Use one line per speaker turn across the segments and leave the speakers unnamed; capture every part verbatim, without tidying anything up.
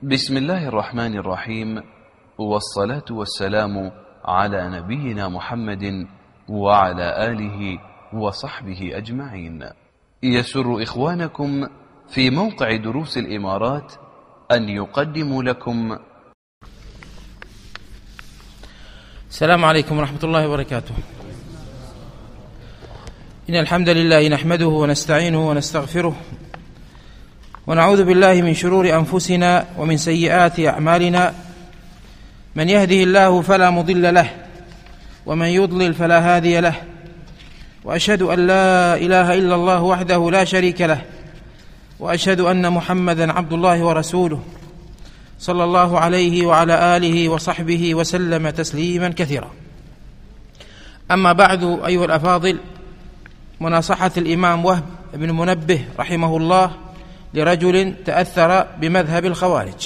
بسم الله الرحمن الرحيم، والصلاة والسلام على نبينا محمد وعلى آله وصحبه أجمعين. يسر إخوانكم في موقع دروس الإمارات أن يقدموا لكم.
السلام عليكم ورحمة الله وبركاته. إن الحمد لله نحمده ونستعينه ونستغفره، ونعوذ بالله من شرور أنفسنا ومن سيئات أعمالنا. من يهده الله فلا مضل له، ومن يضلل فلا هادي له، وأشهد أن لا إله إلا الله وحده لا شريك له، وأشهد أن محمدا عبد الله ورسوله صلى الله عليه وعلى آله وصحبه وسلم تسليما كثيرا. أما بعد، أيها الأفاضل، مناصحة الإمام وهب بن منبه رحمه الله لرجل تأثر بمذهب الخوارج.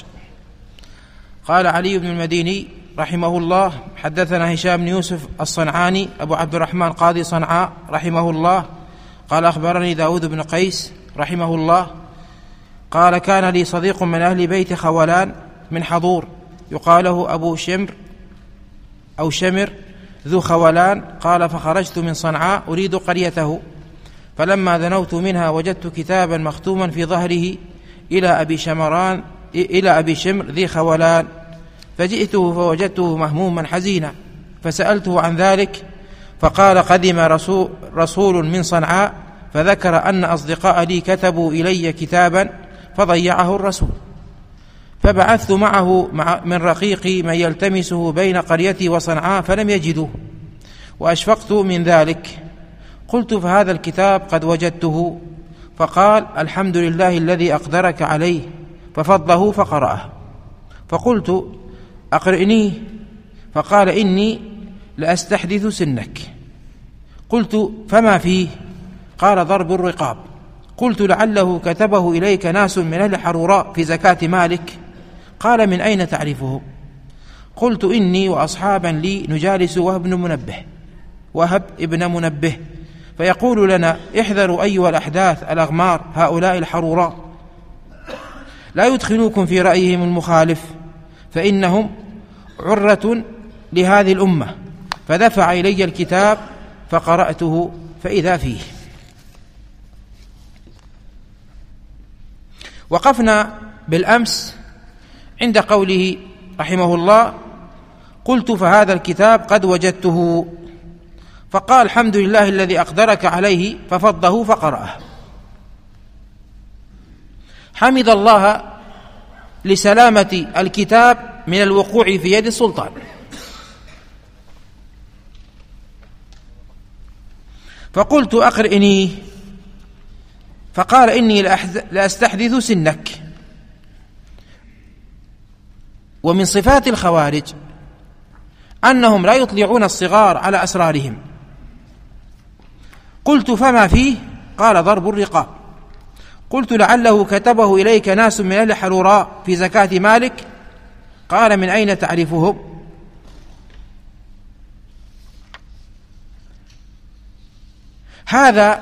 قال علي بن المديني رحمه الله: حدثنا هشام بن يوسف الصنعاني أبو عبد الرحمن قاضي صنعاء رحمه الله قال: أخبرني داود بن قيس رحمه الله قال: كان لي صديق من أهل بيت خولان من حضور يقاله أبو شمر أو شمر ذو خولان. قال: فخرجت من صنعاء أريد قريته، فلما دنوت منها وجدت كتابا مختوما في ظهره إلى أبي شمران إلى أبي شمر ذي خولان، فجئته فوجدته مهموما حزينا، فسألته عن ذلك، فقال: قدم رسول, رسول من صنعاء فذكر أن أصدقاء لي كتبوا إلي كتابا فضيعه الرسول، فبعثت معه مع من رقيقي من يلتمسه بين قريتي وصنعاء فلم يجدوه، وأشفقت من ذلك. قلت: فهذا الكتاب قد وجدته. فقال: الحمد لله الذي أقدرك عليه، ففضه فقرأه. فقلت: أقرئنيه. فقال: إني لأستحدث سنك. قلت: فما فيه؟ قال: ضرب الرقاب. قلت: لعله كتبه إليك ناس من أهل حروراء في زكاة مالك. قال: من أين تعرفه؟ قلت: إني وأصحابا لي نجالس وهب بن منبه وهب ابن منبه، فيقول لنا: احذروا أيها الأحداث الأغمار، هؤلاء الحروراء لا يدخلوكم في رأيهم المخالف، فإنهم عرة لهذه الأمة. فدفع إلي الكتاب فقرأته فإذا فيه. وقفنا بالأمس عند قوله رحمه الله: قلت: فهذا الكتاب قد وجدته. فقال: الحمد لله الذي أقدرك عليه، ففضه فقرأه. حمد الله لسلامة الكتاب من الوقوع في يد السلطان. فقلت: أقرئني. فقال: إني لأستحدث سنك. ومن صفات الخوارج أنهم لا يطلعون الصغار على أسرارهم. قلت: فما فيه؟ قال: ضرب الرقاب. قلت: لعله كتبه إليك ناس من أهل حروراء في زكاة مالك. قال: من أين تعرفهم؟ هذا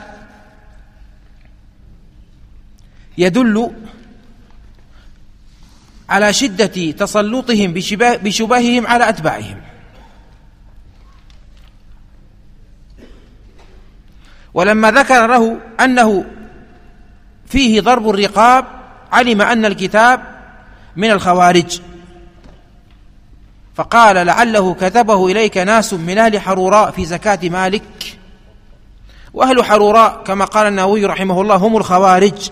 يدل على شدة تسلطهم بشبههم على أتباعهم. ولما ذكر له أنه فيه ضرب الرقاب علم أن الكتاب من الخوارج، فقال: لعله كتبه إليك ناس من أهل حروراء في زكاة مالك. وأهل حروراء كما قال النووي رحمه الله هم الخوارج،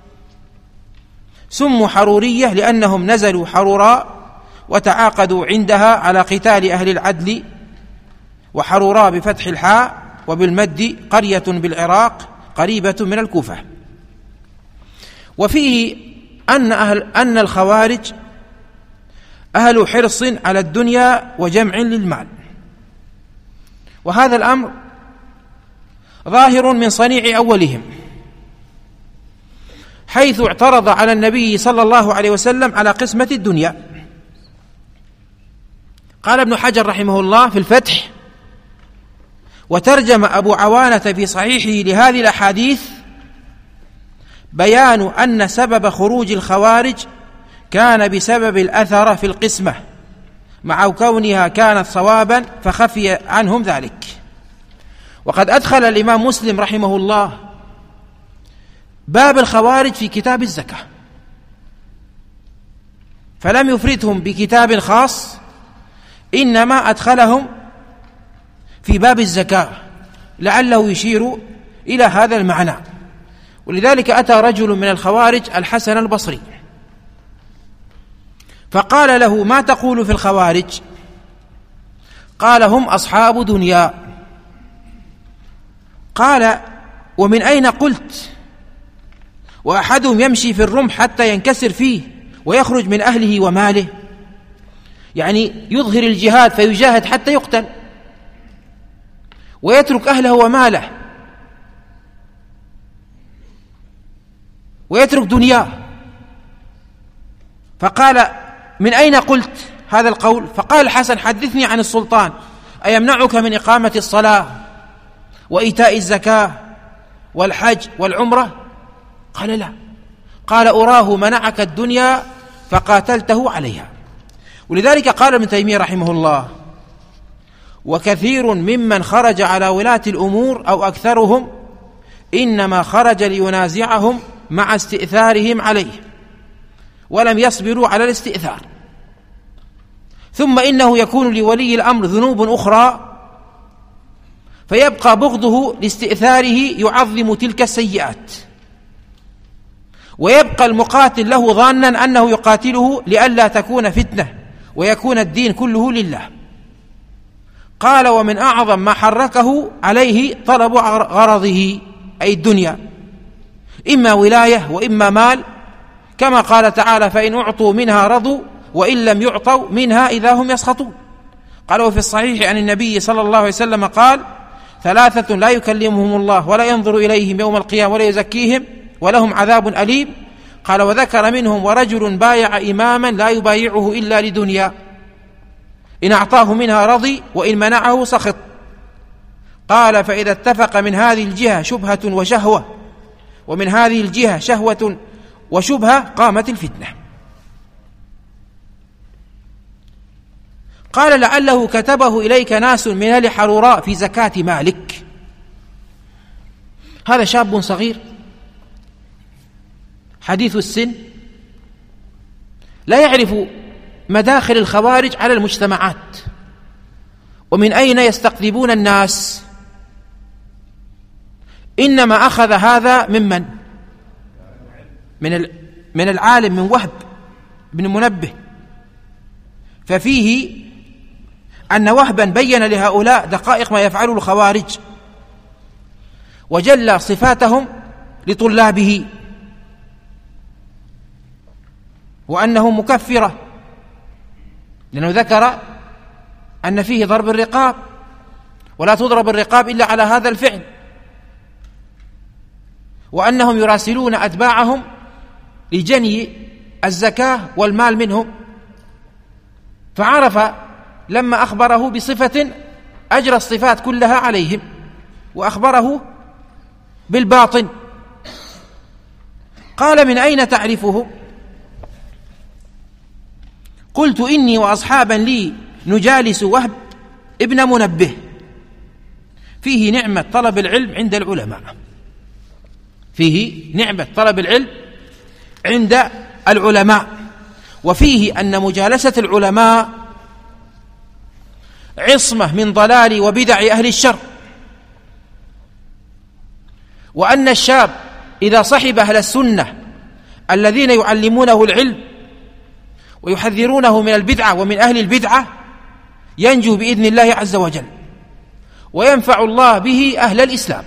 سموا حرورية لأنهم نزلوا حروراء وتعاقدوا عندها على قتال أهل العدل. وحروراء بفتح الحاء وبالمد قرية بالعراق قريبة من الكوفة. وفيه أن, أهل أن الخوارج أهل حرص على الدنيا وجمع للمال، وهذا الأمر ظاهر من صنيع أولهم، حيث اعترض على النبي صلى الله عليه وسلم على قسمة الدنيا. قال ابن حجر رحمه الله في الفتح: وترجم أبو عوانة في صحيحه لهذه الأحاديث بيان أن سبب خروج الخوارج كان بسبب الأثر في القسمة مع كونها كانت صوابا فخفي عنهم ذلك. وقد أدخل الإمام مسلم رحمه الله باب الخوارج في كتاب الزكاة، فلم يفردهم بكتاب خاص، إنما أدخلهم في باب الزكاة لعله يشير إلى هذا المعنى. ولذلك أتى رجل من الخوارج الحسن البصري فقال له: ما تقول في الخوارج؟ قال: هم أصحاب دنيا. قال: ومن أين قلت؟ وأحدهم يمشي في الرمح حتى ينكسر فيه ويخرج من أهله وماله، يعني يظهر الجهاد فيجاهد حتى يقتل ويترك أهله وماله ويترك دنياه. فقال: من أين قلت هذا القول؟ فقال الحسن: حدثني عن السلطان، أيمنعك من إقامة الصلاة وإيتاء الزكاة والحج والعمرة؟ قال: لا. قال: أراه منعك الدنيا فقاتلته عليها. ولذلك قال ابن تيمية رحمه الله: وكثير ممن خرج على ولاة الأمور أو أكثرهم إنما خرج لينازعهم مع استئثارهم عليه ولم يصبروا على الاستئثار، ثم إنه يكون لولي الأمر ذنوب أخرى فيبقى بغضه لاستئثاره يعظم تلك السيئات، ويبقى المقاتل له ظانا أنه يقاتله لئلا تكون فتنة ويكون الدين كله لله. قال: ومن أعظم ما حركه عليه طلب غرضه أي الدنيا، إما ولاية وإما مال، كما قال تعالى: فإن أعطوا منها رضوا وإن لم يعطوا منها إذا هم يسخطون. قال: وفي الصحيح عن النبي صلى الله عليه وسلم قال: ثلاثة لا يكلمهم الله ولا ينظر إليهم يوم القيامة ولا يزكيهم ولهم عذاب أليم. قال: وذكر منهم: ورجل بايع إماما لا يبايعه إلا لدنيا، إن أعطاه منها رضي وإن منعه سخط. قال: فإذا اتفق من هذه الجهة شبهة وشهوة ومن هذه الجهة شهوة وشبهة قامت الفتنة. قال: لعله كتبه إليك ناس من أهل حروراء في زكاة مالك. هذا شاب صغير حديث السن لا يعرف مداخل الخوارج على المجتمعات ومن أين يستقطبون الناس، إنما أخذ هذا ممن من من العالم من وهب بن منبه، ففيه أن وهبا بين لهؤلاء دقائق ما يفعله الخوارج وجلى صفاتهم لطلابه، وأنه مكفرة، لأنه ذكر أن فيه ضرب الرقاب ولا تضرب الرقاب إلا على هذا الفعل، وأنهم يراسلون أتباعهم لجني الزكاة والمال منهم. فعرف لما أخبره بصفة أجرى الصفات كلها عليهم وأخبره بالباطن. قال: من أين تعرفه؟ قلت: إني وأصحابا لي نجالس وهب ابن منبه. فيه نعمة طلب العلم عند العلماء، فيه نعمة طلب العلم عند العلماء، وفيه أن مجالسة العلماء عصمة من ضلال وبدع أهل الشر، وأن الشاب إذا صحب أهل السنة الذين يعلمونه العلم ويحذرونه من البدعة ومن أهل البدعة ينجو بإذن الله عز وجل وينفع الله به أهل الإسلام.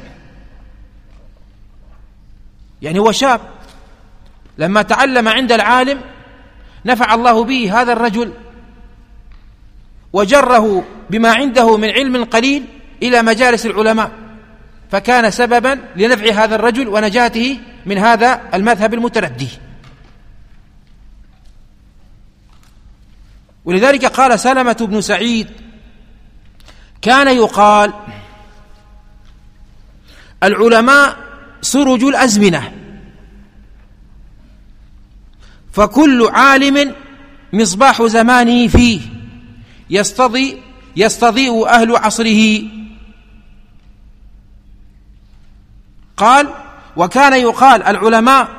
يعني هو شاب لما تعلم عند العالم نفع الله به هذا الرجل وجره بما عنده من علم قليل إلى مجالس العلماء، فكان سببا لنفع هذا الرجل ونجاته من هذا المذهب المتردي. ولذلك قال سلمة بن سعيد: كان يقال العلماء سرج الأزمنة، فكل عالم مصباح زمانه فيه يستضيء يستضيء أهل عصره. قال: وكان يقال العلماء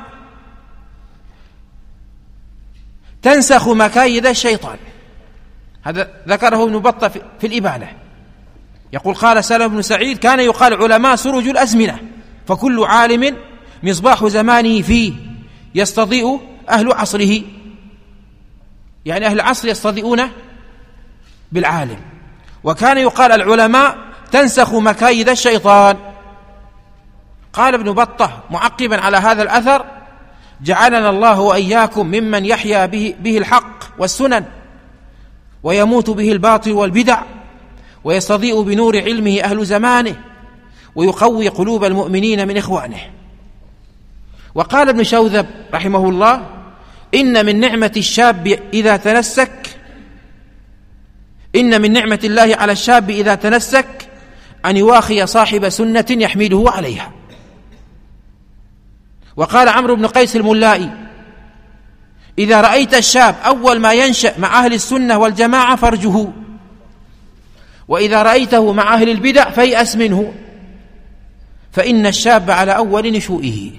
تنسخ مكايد الشيطان. هذا ذكره ابن بطة في الإبانة، يقول: قال سلم بن سعيد: كان يقال علماء سرج الأزمنة، فكل عالم مصباح زمانه فيه يستضيء أهل عصره، يعني أهل العصر يستضيئون بالعالم. وكان يقال العلماء تنسخ مكايد الشيطان. قال ابن بطة معقبا على هذا الأثر: جعلنا الله وإياكم ممن يحيا به, به الحق والسنن ويموت به الباطل والبدع، ويستضيء بنور علمه أهل زمانه، ويقوي قلوب المؤمنين من إخوانه. وقال ابن شوذب رحمه الله: إن من نعمة الشاب إذا تنسك إن من نعمة الله على الشاب إذا تنسك أن يواخي صاحب سنة يحمله عليها. وقال عمرو بن قيس الملائي: إذا رأيت الشاب أول ما ينشأ مع أهل السنة والجماعة فارجه، وإذا رأيته مع أهل البدع فيأس منه، فإن الشاب على أول نشوئه.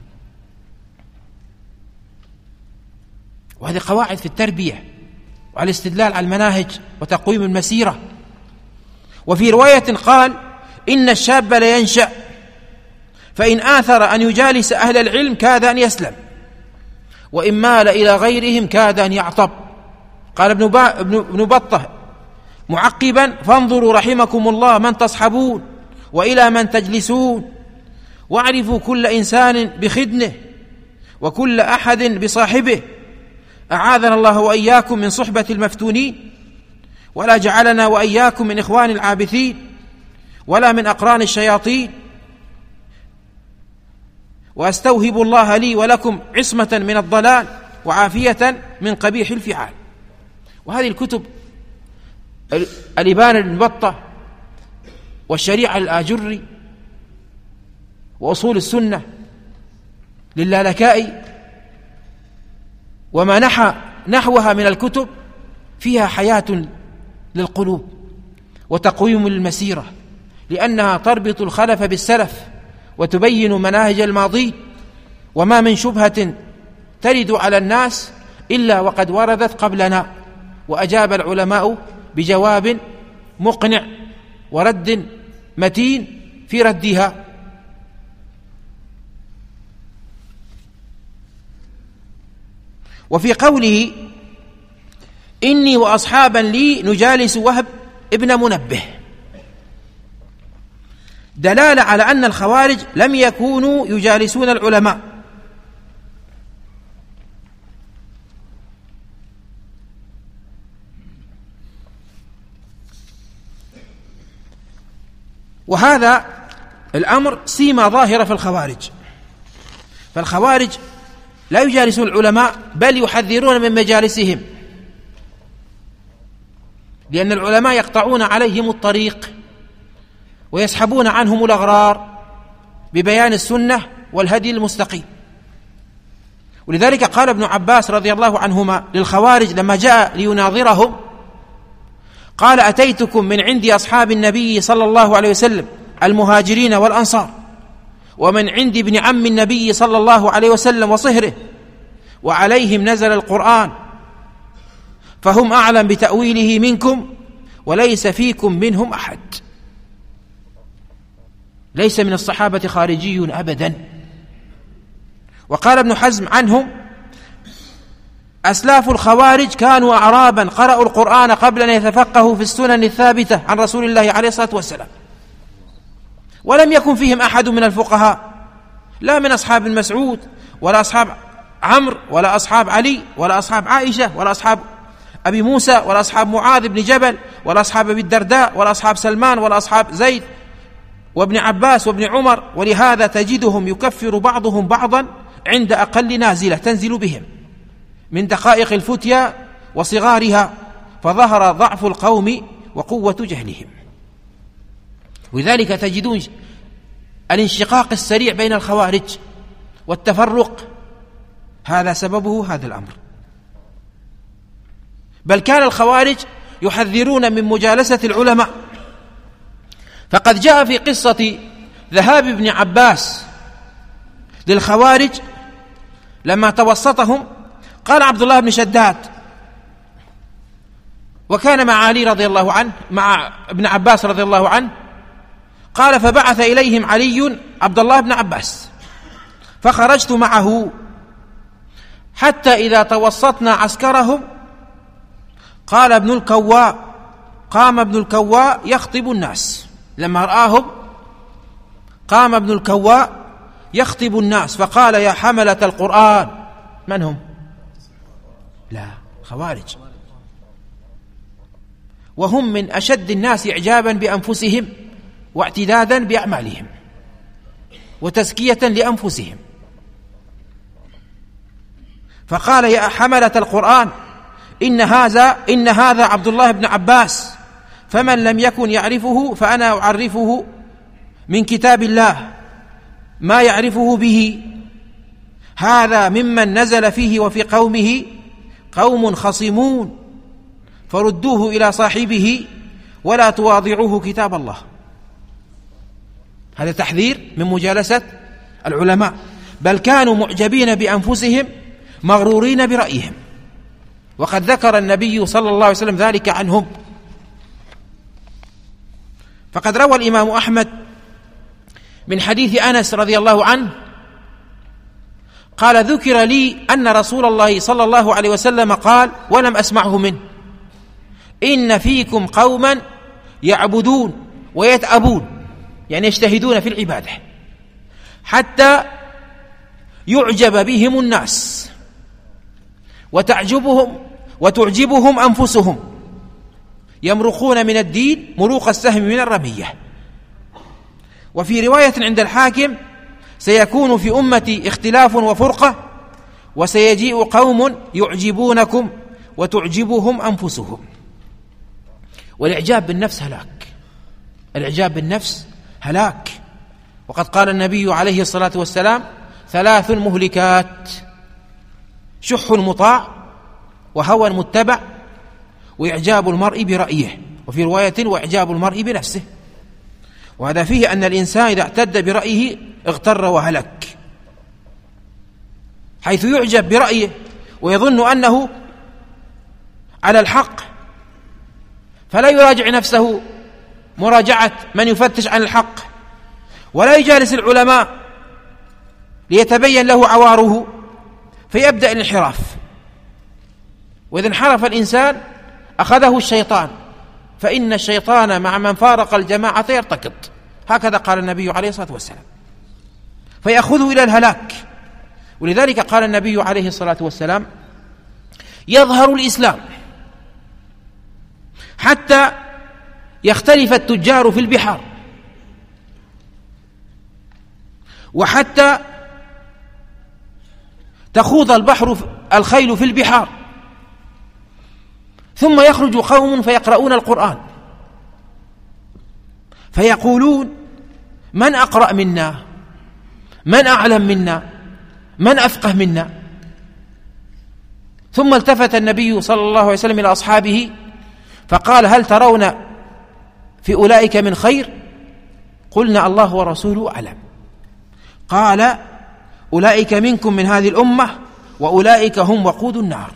وهذه قواعد في التربية وعلى الاستدلال على المناهج وتقويم المسيرة. وفي رواية قال: إن الشاب لينشأ فإن آثر أن يجالس أهل العلم كاد أن يسلم، وإن مال إلى غيرهم كاد أن يعطب. قال ابن, با ابن بطة معقبا: فانظروا رحمكم الله من تصحبون وإلى من تجلسون، واعرفوا كل إنسان بخدنه وكل أحد بصاحبه، أعاذنا الله وإياكم من صحبة المفتونين، ولا جعلنا وإياكم من إخوان العابثين ولا من أقران الشياطين، وأستوهب الله لي ولكم عصمة من الضلال وعافية من قبيح الفعال. وهذه الكتب الإبانة بن بطة والشريعة الآجري وأصول السنة للالكائي وما نحى نحوها من الكتب فيها حياة للقلوب وتقويم للمسيرة، لأنها تربط الخلف بالسلف وتبين مناهج الماضي، وما من شبهة ترد على الناس إلا وقد وردت قبلنا، وأجاب العلماء بجواب مقنع ورد متين في ردها. وفي قوله: إني وأصحابا لي نجالس وهب ابن منبه، دلالة على أن الخوارج لم يكونوا يجالسون العلماء، وهذا الأمر سيما ظاهرة في الخوارج. فالخوارج لا يجالسون العلماء بل يحذرون من مجالسهم، لأن العلماء يقطعون عليهم الطريق ويسحبون عنهم الأغرار ببيان السنة والهدي المستقيم. ولذلك قال ابن عباس رضي الله عنهما للخوارج لما جاء ليناظرهم، قال: أتيتكم من عند أصحاب النبي صلى الله عليه وسلم المهاجرين والأنصار، ومن عند ابن عم النبي صلى الله عليه وسلم وصهره، وعليهم نزل القرآن، فهم أعلم بتأويله منكم، وليس فيكم منهم أحد. ليس من الصحابة خارجي أبدا. وقال ابن حزم عنهم: أسلاف الخوارج كانوا أعرابا قرأوا القرآن قبل أن يتفقهوا في السنن الثابتة عن رسول الله عليه الصلاة والسلام، ولم يكن فيهم أحد من الفقهاء، لا من أصحاب المسعود ولا أصحاب عمرو ولا أصحاب علي ولا أصحاب عائشة ولا أصحاب أبي موسى ولا أصحاب معاذ بن جبل ولا أصحاب أبي الدرداء ولا أصحاب سلمان ولا أصحاب زيد وابن عباس وابن عمر. ولهذا تجدهم يكفر بعضهم بعضا عند أقل نازلة تنزل بهم من دقائق الفتيا وصغارها، فظهر ضعف القوم وقوة جهلهم. ولذلك تجدون الانشقاق السريع بين الخوارج والتفرق هذا سببه هذا الأمر. بل كان الخوارج يحذرون من مجالسة العلماء، فقد جاء في قصة ذهاب ابن عباس للخوارج لما توسطهم، قال عبد الله بن شداد، وكان مع علي رضي الله عنه مع ابن عباس رضي الله عنه، قال فبعث إليهم علي عبد الله بن عباس فخرجت معه حتى إذا توسطنا عسكرهم قال ابن الكواء قام ابن الكواء يخطب الناس. لما رآهم قام ابن الكواء يخطب الناس فقال يا حملة القرآن. من هم؟ لا، خوارج، وهم من أشد الناس إعجابا بأنفسهم واعتدادا بأعمالهم وتزكية لأنفسهم. فقال يا حملة القرآن إن هذا إن هذا عبد الله بن عباس، فمن لم يكن يعرفه فأنا أعرفه من كتاب الله ما يعرفه به، هذا ممن نزل فيه وفي قومه قوم خصمون فردوه إلى صاحبه ولا تواضعوه كتاب الله. هذا تحذير من مجالسة العلماء، بل كانوا معجبين بأنفسهم مغرورين برأيهم، وقد ذكر النبي صلى الله عليه وسلم ذلك عنهم. فقد روى الإمام أحمد من حديث أنس رضي الله عنه قال ذكر لي أن رسول الله صلى الله عليه وسلم قال ولم أسمعه منه إن فيكم قوما يعبدون ويتأبون، يعني يجتهدون في العبادة حتى يعجب بهم الناس وتعجبهم وتعجبهم أنفسهم، يمرقون من الدين مروق السهم من الرمية. وفي رواية عند الحاكم سيكون في أمتي اختلاف وفرقة وسيجيء قوم يعجبونكم وتعجبهم أنفسهم. والإعجاب بالنفس هلاك، الإعجاب بالنفس هلاك. وقد قال النبي عليه الصلاة والسلام ثلاث مهلكات: شح مطاع وهوى متبع وإعجاب المرء برأيه، وفي رواية وإعجاب المرء بنفسه. وهذا فيه أن الإنسان إذا اعتد برأيه اغتر وهلك، حيث يعجب برأيه ويظن أنه على الحق، فلا يراجع نفسه مراجعة من يفتش عن الحق، ولا يجالس العلماء ليتبين له عواره، فيبدأ الانحراف. وإذا انحرف الإنسان أخذه الشيطان، فإن الشيطان مع من فارق الجماعة يرتكض، هكذا قال النبي عليه الصلاة والسلام، فيأخذه إلى الهلاك. ولذلك قال النبي عليه الصلاة والسلام يظهر الإسلام حتى يختلف التجار في البحار، وحتى تخوض البحر الخيل في البحار، ثم يخرج قوم فيقرؤون القرآن فيقولون من أقرأ منا، من أعلم منا، من أفقه منا. ثم التفت النبي صلى الله عليه وسلم إلى أصحابه فقال هل ترون في أولئك من خير؟ قلنا الله ورسوله أعلم. قال أولئك منكم من هذه الأمة وأولئك هم وقود النار.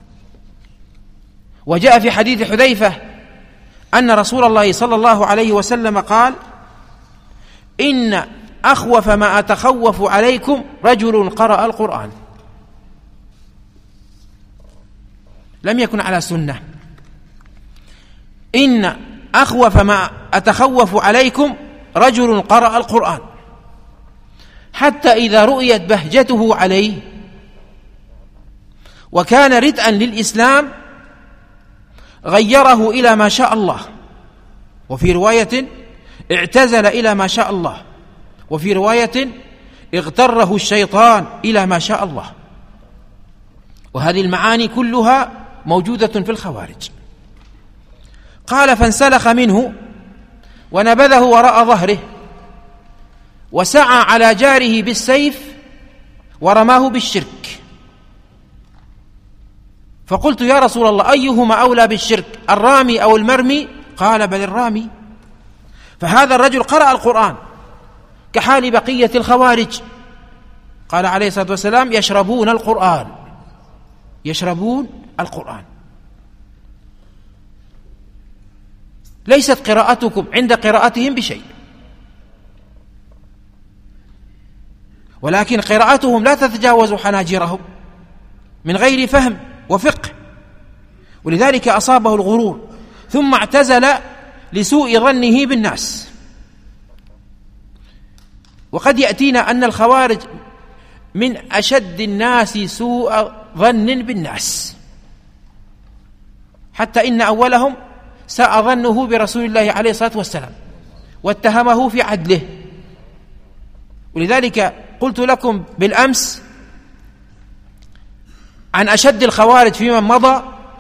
وجاء في حديث حذيفة أن رسول الله صلى الله عليه وسلم قال إن أخوف ما أتخوف عليكم رجل قرأ القرآن. لم يكن على سنة. إن أخوف ما أتخوف عليكم رجل قرأ القرآن، حتى إذا رؤيت بهجته عليه وكان ردءا للإسلام غيره إلى ما شاء الله، وفي رواية اعتزل إلى ما شاء الله، وفي رواية اغتره الشيطان إلى ما شاء الله. وهذه المعاني كلها موجودة في الخوارج. قال فانسلخ منه ونبذه وراء ظهره وسعى على جاره بالسيف ورماه بالشرك. فقلت يا رسول الله أيهما أولى بالشرك، الرامي أو المرمي؟ قال بل الرامي. فهذا الرجل قرأ القرآن كحال بقية الخوارج. قال عليه الصلاة والسلام يشربون القرآن، يشربون القرآن. ليست قراءتكم عند قراءتهم بشيء، ولكن قراءتهم لا تتجاوز حناجرهم من غير فهم وفقه، ولذلك أصابه الغرور ثم اعتزل لسوء ظنه بالناس. وقد يأتينا أن الخوارج من أشد الناس سوء ظن بالناس، حتى إن أولهم ساء ظنه برسول الله عليه الصلاة والسلام واتهمه في عدله. ولذلك قلت لكم بالأمس عن أشد الخوارج في من مضى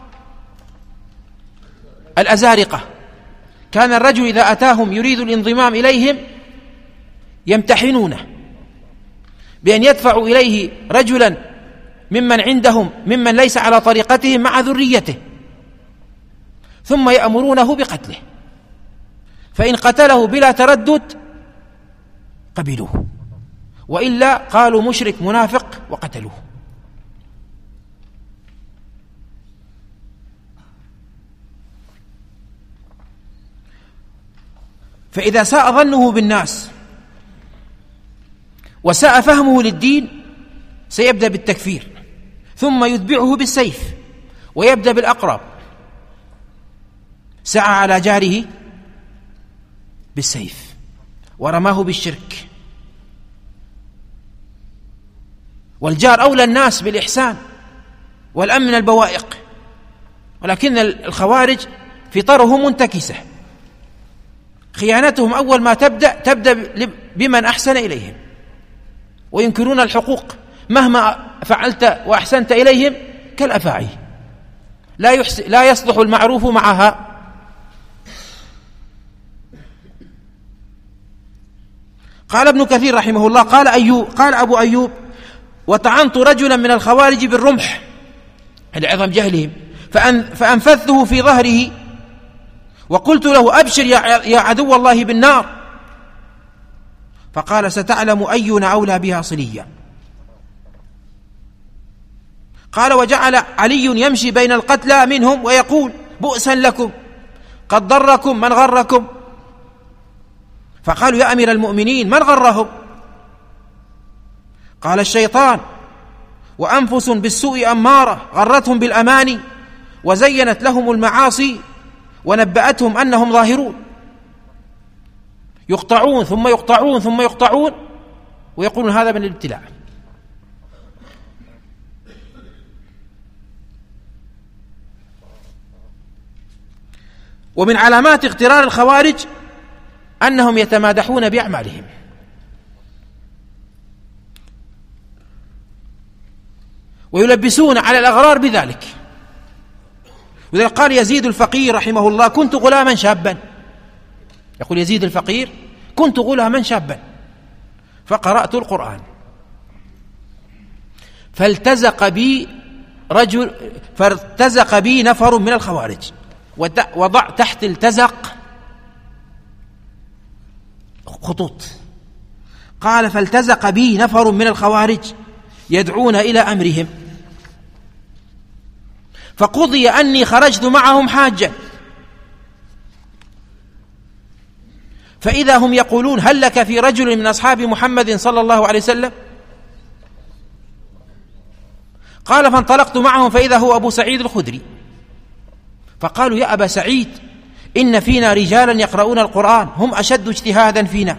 الأزارقة. كان الرجل إذا أتاهم يريد الانضمام إليهم يمتحنونه بأن يدفعوا إليه رجلا ممن عندهم ممن ليس على طريقتهم مع ذريته، ثم يأمرونه بقتله، فإن قتله بلا تردد قبلوه، وإلا قالوا مشرك منافق وقتلوه. فإذا ساء ظنه بالناس وساء فهمه للدين سيبدأ بالتكفير، ثم يتبعه بالسيف، ويبدأ بالأقرب. سعى على جاره بالسيف ورماه بالشرك، والجار أولى الناس بالإحسان والأمن من البوائق، ولكن الخوارج فطرهم منتكسة. خيانتهم أول ما تبدأ تبدأ بمن أحسن إليهم، وينكرون الحقوق مهما فعلت وأحسنت إليهم كالأفاعي، لا, يحس... لا يصلح المعروف معها. قال ابن كثير رحمه الله قال أيوب قال أبو أيوب وطعنت رجلا من الخوارج بالرمح لعظم جهلهم فأن... فأنفذته في ظهره وقلت له أبشر يا عدو الله بالنار، فقال ستعلم أينا أولى بها صليا. قال وجعل علي يمشي بين القتلى منهم ويقول بؤسا لكم قد ضركم من غركم. فقالوا يا أمير المؤمنين من غرهم؟ قال الشيطان، وأنفس بالسوء أمارة غرتهم بالأماني وزينت لهم المعاصي ونبأتهم أنهم ظاهرون، يقطعون ثم يقطعون ثم يقطعون ويقولون هذا من الابتلاء. ومن علامات اغترار الخوارج أنهم يتمادحون بأعمالهم، ويلبسون على الأغرار بذلك. وذلك قال يزيد الفقير رحمه الله كنت غلاما شابا، يقول يزيد الفقير كنت غلاما شابا فقرأت القرآن فالتزق بي رجل فالتزق بي نفر من الخوارج، وضع تحت التزق خطوط. قال فالتزق بي نفر من الخوارج يدعون إلى أمرهم، فقضي أني خرجت معهم حاجا، فإذا هم يقولون هل لك في رجل من أصحاب محمد صلى الله عليه وسلم؟ قال فانطلقت معهم فإذا هو أبو سعيد الخدري، فقالوا يا أبا سعيد إن فينا رجالا يقرؤون القرآن هم أشد اجتهادا فينا.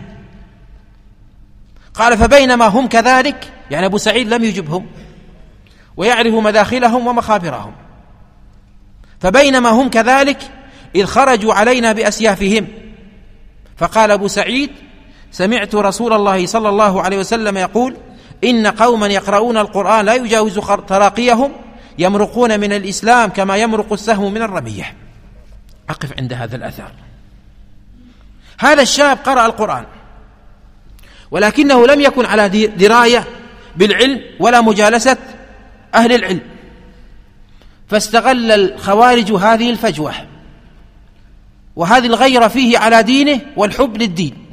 قال فبينما هم كذلك، يعني أبو سعيد لم يجبهم ويعرف مداخلهم ومخابرهم، فبينما هم كذلك إذ خرجوا علينا بأسيافهم، فقال أبو سعيد سمعت رسول الله صلى الله عليه وسلم يقول إن قوما يقرؤون القرآن لا يجاوز تراقيهم يمرقون من الإسلام كما يمرق السهم من الرمية. أقف عند هذا الأثر. هذا الشاب قرأ القرآن ولكنه لم يكن على دراية بالعلم ولا مجالسة أهل العلم، فاستغل الخوارج هذه الفجوة وهذه الغيرة فيه على دينه والحب للدين،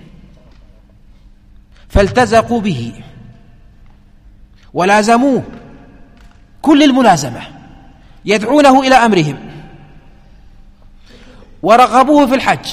فالتزقوا به ولازموه كل الملازمة، يدعونه إلى أمرهم ورغبوه في الحج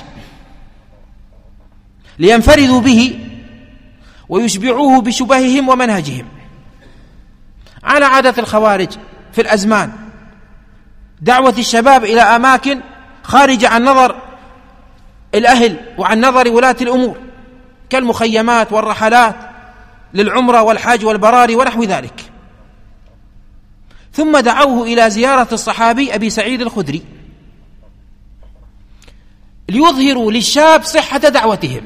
لينفردوا به ويشبعوه بشبههم ومنهجهم، على عادة الخوارج في الأزمان، دعوة الشباب إلى أماكن خارجة عن نظر الأهل وعن نظر ولاة الأمور كالمخيمات والرحلات للعمرة والحج والبراري ونحو ذلك. ثم دعوه إلى زيارة الصحابي أبي سعيد الخدري ليظهروا للشاب صحة دعوتهم،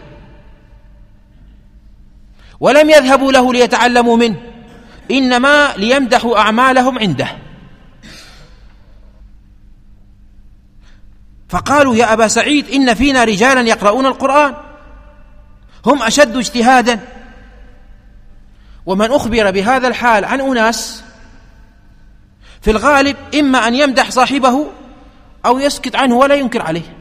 ولم يذهبوا له ليتعلموا منه، إنما ليمدحوا أعمالهم عنده. فقالوا يا أبا سعيد إن فينا رجالا يقرؤون القرآن هم أشد اجتهادا، ومن أخبر بهذا الحال عن أناس في الغالب إما أن يمدح صاحبه أو يسكت عنه ولا ينكر عليه،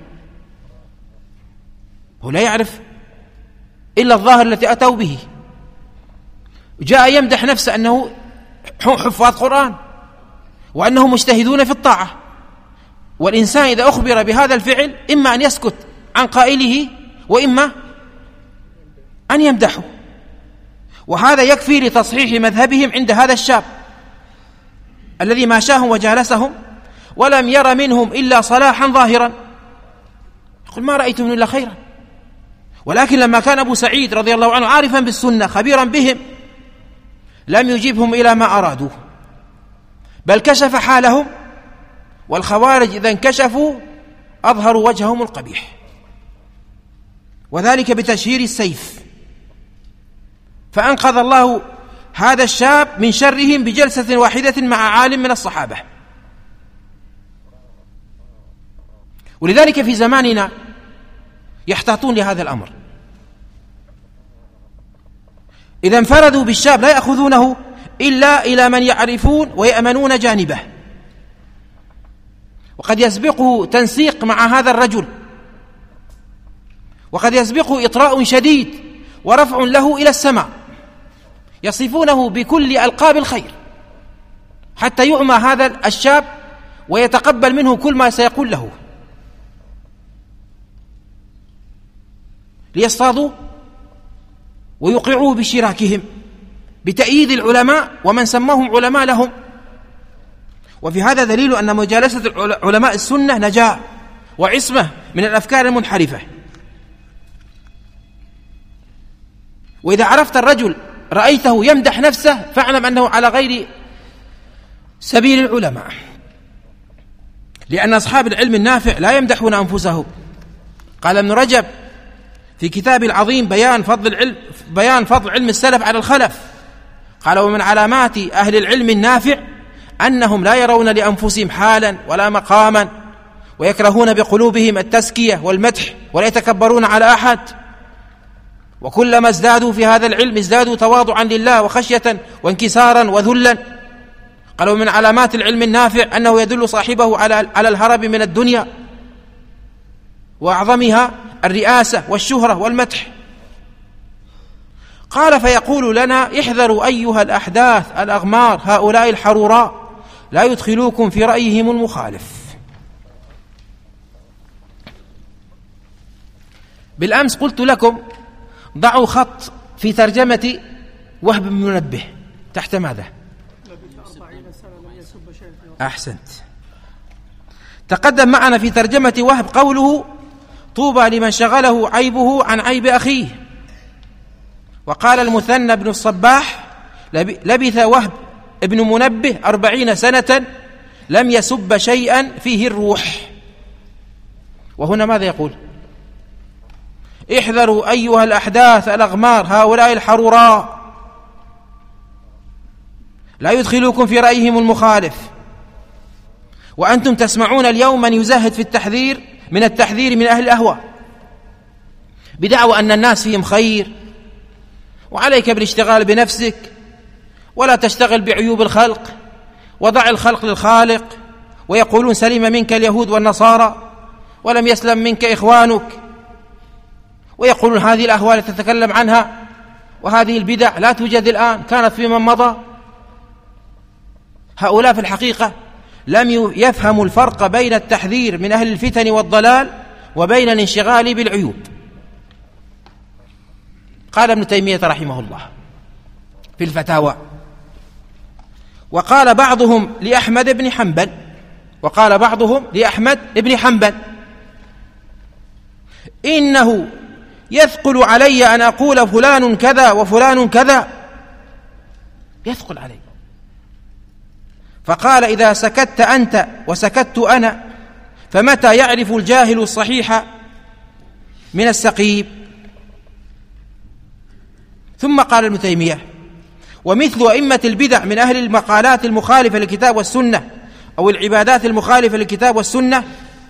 هو لا يعرف إلا الظاهر التي أتوا به. جاء يمدح نفسه أنه حفاظ قرآن وأنهم مجتهدون في الطاعة، والإنسان إذا أخبر بهذا الفعل إما أن يسكت عن قائله وإما أن يمدحه، وهذا يكفي لتصحيح مذهبهم عند هذا الشاب الذي ماشاهم وجالسهم ولم ير منهم إلا صلاحا ظاهرا، يقول ما رأيت منهم إلا خيرا. ولكن لما كان أبو سعيد رضي الله عنه عارفا بالسنة خبيرا بهم لم يجيبهم إلى ما أرادوه، بل كشف حالهم، والخوارج إذا انكشفوا أظهروا وجههم القبيح، وذلك بتشهير السيف. فأنقذ الله هذا الشاب من شرهم بجلسة واحدة مع عالم من الصحابة. ولذلك في زماننا يحتاطون لهذا الأمر، إذا انفردوا بالشاب لا يأخذونه إلا إلى من يعرفون ويأمنون جانبه، وقد يسبقه تنسيق مع هذا الرجل، وقد يسبقه إطراء شديد ورفع له إلى السماء، يصفونه بكل ألقاب الخير حتى يعمى هذا الشاب ويتقبل منه كل ما سيقول له، ليصطادوا ويوقعوه بشراكهم بتأييد العلماء ومن سماهم علماء لهم. وفي هذا دليل أن مجالسة علماء السنة نجاة وعصمة من الأفكار المنحرفة. وإذا عرفت الرجل رأيته يمدح نفسه فاعلم أنه على غير سبيل العلماء، لأن أصحاب العلم النافع لا يمدحون أنفسهم. قال ابن رجب في كتاب العظيم بيان فضل العلم بيان فضل علم السلف على الخلف، قال ومن علامات أهل العلم النافع أنهم لا يرون لأنفسهم حالا ولا مقاما، ويكرهون بقلوبهم التزكية والمدح ولا يتكبرون على أحد، وكلما ازدادوا في هذا العلم ازدادوا تواضعا لله وخشية وانكسارا وذلا. قال ومن علامات العلم النافع أنه يدل صاحبه على على الهرب من الدنيا وأعظمها الرئاسة والشهرة والمدح. قال فيقول لنا احذروا أيها الأحداث الأغمار هؤلاء الحروراء لا يدخلوكم في رأيهم المخالف. بالأمس قلت لكم ضعوا خط في ترجمة وهب بن منبه تحت ماذا؟ أحسنت. تقدم معنا في ترجمة وهب قوله طوبى لمن شغله عيبه عن عيب أخيه. وقال المثنى بن الصباح لبث وهب ابن منبه أربعين سنة لم يسب شيئا فيه الروح. وهنا ماذا يقول؟ احذروا أيها الأحداث الأغمار هؤلاء الحروراء لا يدخلوكم في رأيهم المخالف. وأنتم تسمعون اليوم من يزهد في التحذير من التحذير من أهل الأهواء بدعوى أن الناس فيهم خير، وعليك بالاشتغال بنفسك ولا تشتغل بعيوب الخلق، وضع الخلق للخالق، ويقولون سلم منك اليهود والنصارى ولم يسلم منك إخوانك، ويقولون هذه الأهوال التي تتكلم عنها وهذه البدع لا توجد الآن، كانت في من مضى. هؤلاء في الحقيقة لم يفهموا الفرق بين التحذير من أهل الفتن والضلال وبين الانشغال بالعيوب. قال ابن تيمية رحمه الله في الفتاوى: وقال بعضهم لأحمد بن حنبل وقال بعضهم لأحمد بن حنبل إنه يثقل علي أن أقول فلان كذا وفلان كذا، يثقل علي. فقال: إذا سكت أنت وسكت أنا فمتى يعرف الجاهل الصحيح من السقيم؟ ثم قال ابن تيمية: ومثل أئمة البدع من أهل المقالات المخالفة للكتاب والسنة أو العبادات المخالفة للكتاب والسنة،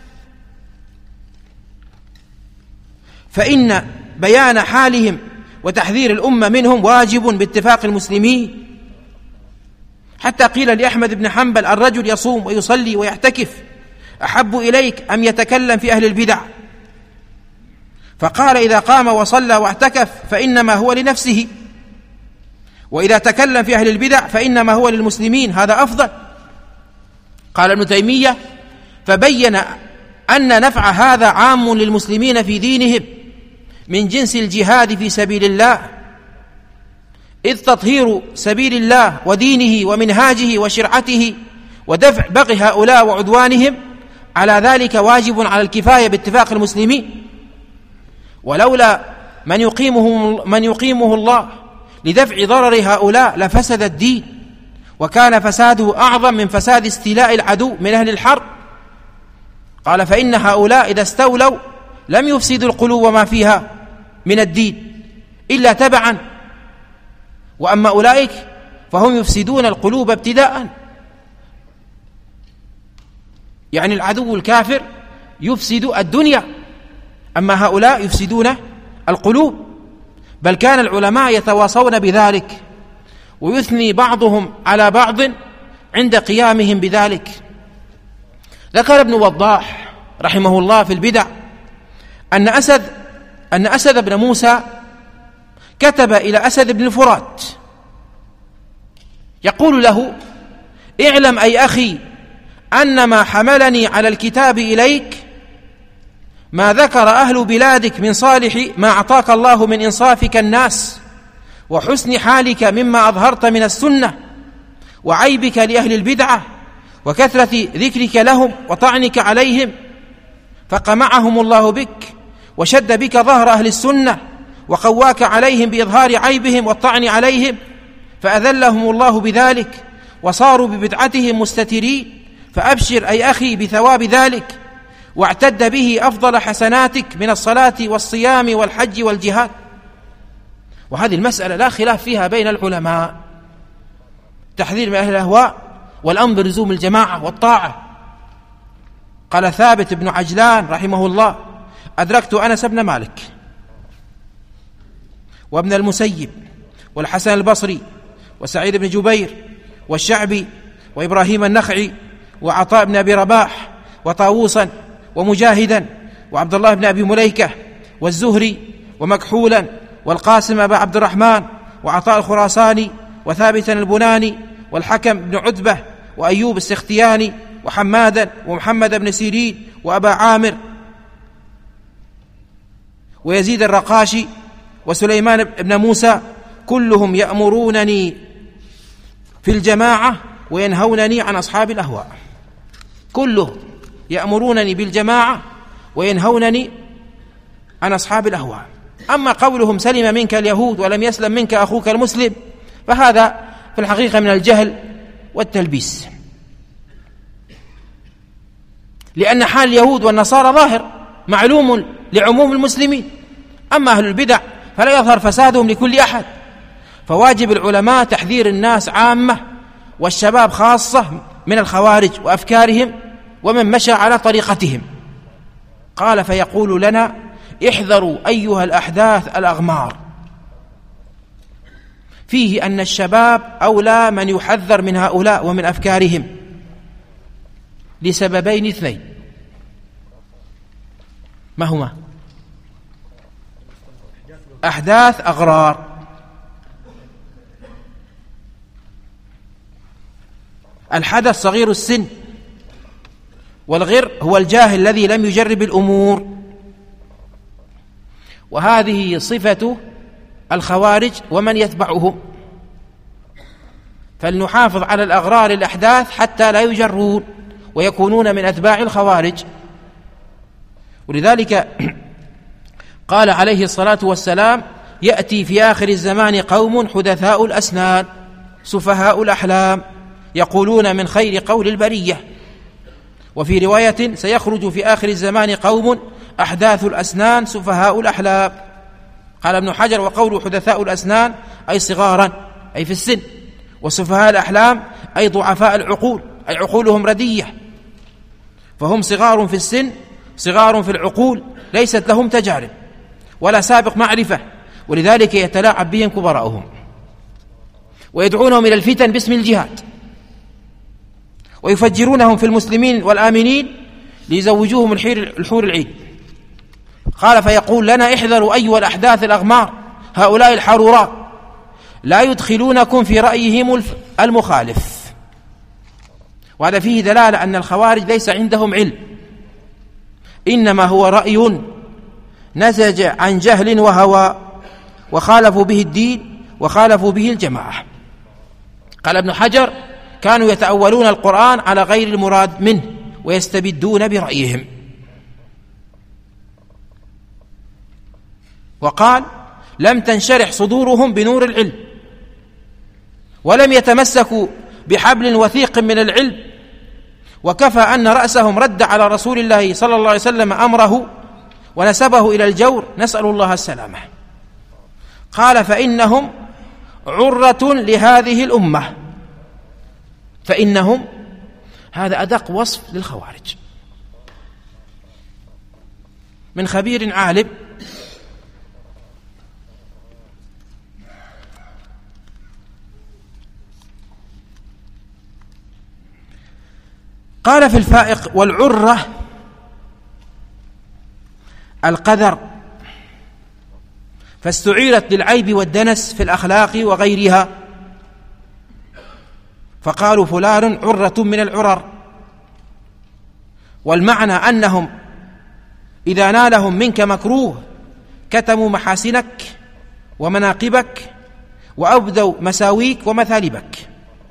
فإن بيان حالهم وتحذير الأمة منهم واجب باتفاق المسلمين. حتى قيل لأحمد بن حنبل: الرجل يصوم ويصلي ويعتكف أحب إليك أم يتكلم في أهل البدع؟ فقال: إذا قام وصلى واعتكف فإنما هو لنفسه، وإذا تكلم في أهل البدع فإنما هو للمسلمين، هذا أفضل. قال ابن تيمية: فبين أن نفع هذا عام للمسلمين في دينهم من جنس الجهاد في سبيل الله، إذ تطهير سبيل الله ودينه ومنهاجه وشرعته ودفع بغي هؤلاء وعدوانهم على ذلك واجب على الكفاية باتفاق المسلمين، ولولا من يقيمه, من يقيمه الله لدفع ضرر هؤلاء لفسد الدين، وكان فساده أعظم من فساد استيلاء العدو من أهل الحرب. قال: فإن هؤلاء إذا استولوا لم يفسدوا القلوب وما فيها من الدين إلا تبعا، وأما أولئك فهم يفسدون القلوب ابتداء. يعني العدو الكافر يفسد الدنيا، أما هؤلاء يفسدون القلوب. بل كان العلماء يتواصون بذلك، ويثني بعضهم على بعض عند قيامهم بذلك. ذكر ابن وضاح رحمه الله في البدع أن أسد أن أسد بن موسى كتب إلى أسد بن الفرات يقول له: اعلم أي أخي أن ما حملني على الكتاب إليك ما ذكر أهل بلادك من صالح ما أعطاك الله من إنصافك الناس وحسن حالك مما أظهرت من السنة، وعيبك لأهل البدعة وكثرة ذكرك لهم وطعنك عليهم، فقمعهم الله بك وشد بك ظهر أهل السنة وقواك عليهم بإظهار عيبهم والطعن عليهم، فأذلهم الله بذلك وصاروا ببدعتهم مستترين. فأبشر أي أخي بثواب ذلك، واعتد به أفضل حسناتك من الصلاة والصيام والحج والجهاد. وهذه المسألة لا خلاف فيها بين العلماء، تحذير من أهل الأهواء والأمر بلزوم الجماعة والطاعة. قال ثابت بن عجلان رحمه الله: أدركت أنس بن مالك وابن المسيب والحسن البصري وسعيد بن جبير والشعبي وإبراهيم النخعي وعطاء بن أبي رباح وطاووسا ومجاهدا وعبد الله بن أبي مليكة والزهري ومكحولا والقاسم أبا عبد الرحمن وعطاء الخراساني وثابتا البناني والحكم بن عتبة وأيوب السختياني وحمادا ومحمد بن سيرين وأبا عامر ويزيد الرقاشي وسليمان بن موسى، كلهم يأمرونني في الجماعة وينهونني عن أصحاب الأهواء. كلهم يأمرونني بالجماعة وينهونني عن أصحاب الأهواء. أما قولهم سلم منك اليهود ولم يسلم منك أخوك المسلم فهذا في الحقيقة من الجهل والتلبيس، لأن حال اليهود والنصارى ظاهر معلوم لعموم المسلمين، أما أهل البدع فلا يظهر فسادهم لكل أحد. فواجب العلماء تحذير الناس عامة والشباب خاصة من الخوارج وأفكارهم ومن مشى على طريقتهم. قال: فيقول لنا: احذروا أيها الأحداث الأغمار. فيه أن الشباب أولى من يحذر من هؤلاء ومن أفكارهم، لسببين اثنين، ما هما؟ أحداث أغرار. الحدث صغير السن، والغر هو الجاهل الذي لم يجرب الأمور، وهذه صفة الخوارج ومن يتبعهم. فلنحافظ على الأغرار الأحداث حتى لا يجرون ويكونون من أتباع الخوارج. ولذلك قال عليه الصلاة والسلام: يأتي في آخر الزمان قوم حدثاء الأسنان سفهاء الأحلام يقولون من خير قول البرية. وفي رواية: سيخرج في آخر الزمان قوم أحداث الأسنان سفهاء الأحلام. قال ابن حجر: وقول حدثاء الأسنان أي صغارا أي في السن، وسفهاء الأحلام أي ضعفاء العقول أي عقولهم ردية، فهم صغار في السن صغار في العقول، ليست لهم تجارب ولا سابق معرفة، ولذلك يتلاعب بهم كبراؤهم ويدعونهم إلى الفتن باسم الجهاد، ويفجرونهم في المسلمين والآمنين ليزوجوهم الحور العين. قال: فيقول لنا: احذروا أيها الأحداث الأغمار، هؤلاء الحرورات لا يدخلونكم في رأيهم المخالف. وهذا فيه دلالة أن الخوارج ليس عندهم علم، إنما هو رأي نسج عن جهل وهوى، وخالفوا به الدين وخالفوا به الجماعة. قال ابن حجر: كانوا يتأولون القرآن على غير المراد منه ويستبدون برأيهم. وقال: لم تنشرح صدورهم بنور العلم، ولم يتمسكوا بحبل وثيق من العلم، وكفى أن رأسهم رد على رسول الله صلى الله عليه وسلم أمره ونسبه إلى الجور، نسأل الله السلامة. قال: فإنهم عرة لهذه الأمة. فإنهم، هذا أدق وصف للخوارج من خبير عالم. قال في الفائق: والعرة القذر، فاستعيرت للعيب والدنس في الأخلاق وغيرها، فقالوا فلان عرة من العرر. والمعنى أنهم إذا نالهم منك مكروه كتموا محاسنك ومناقبك وأبدوا مساويك ومثالبك.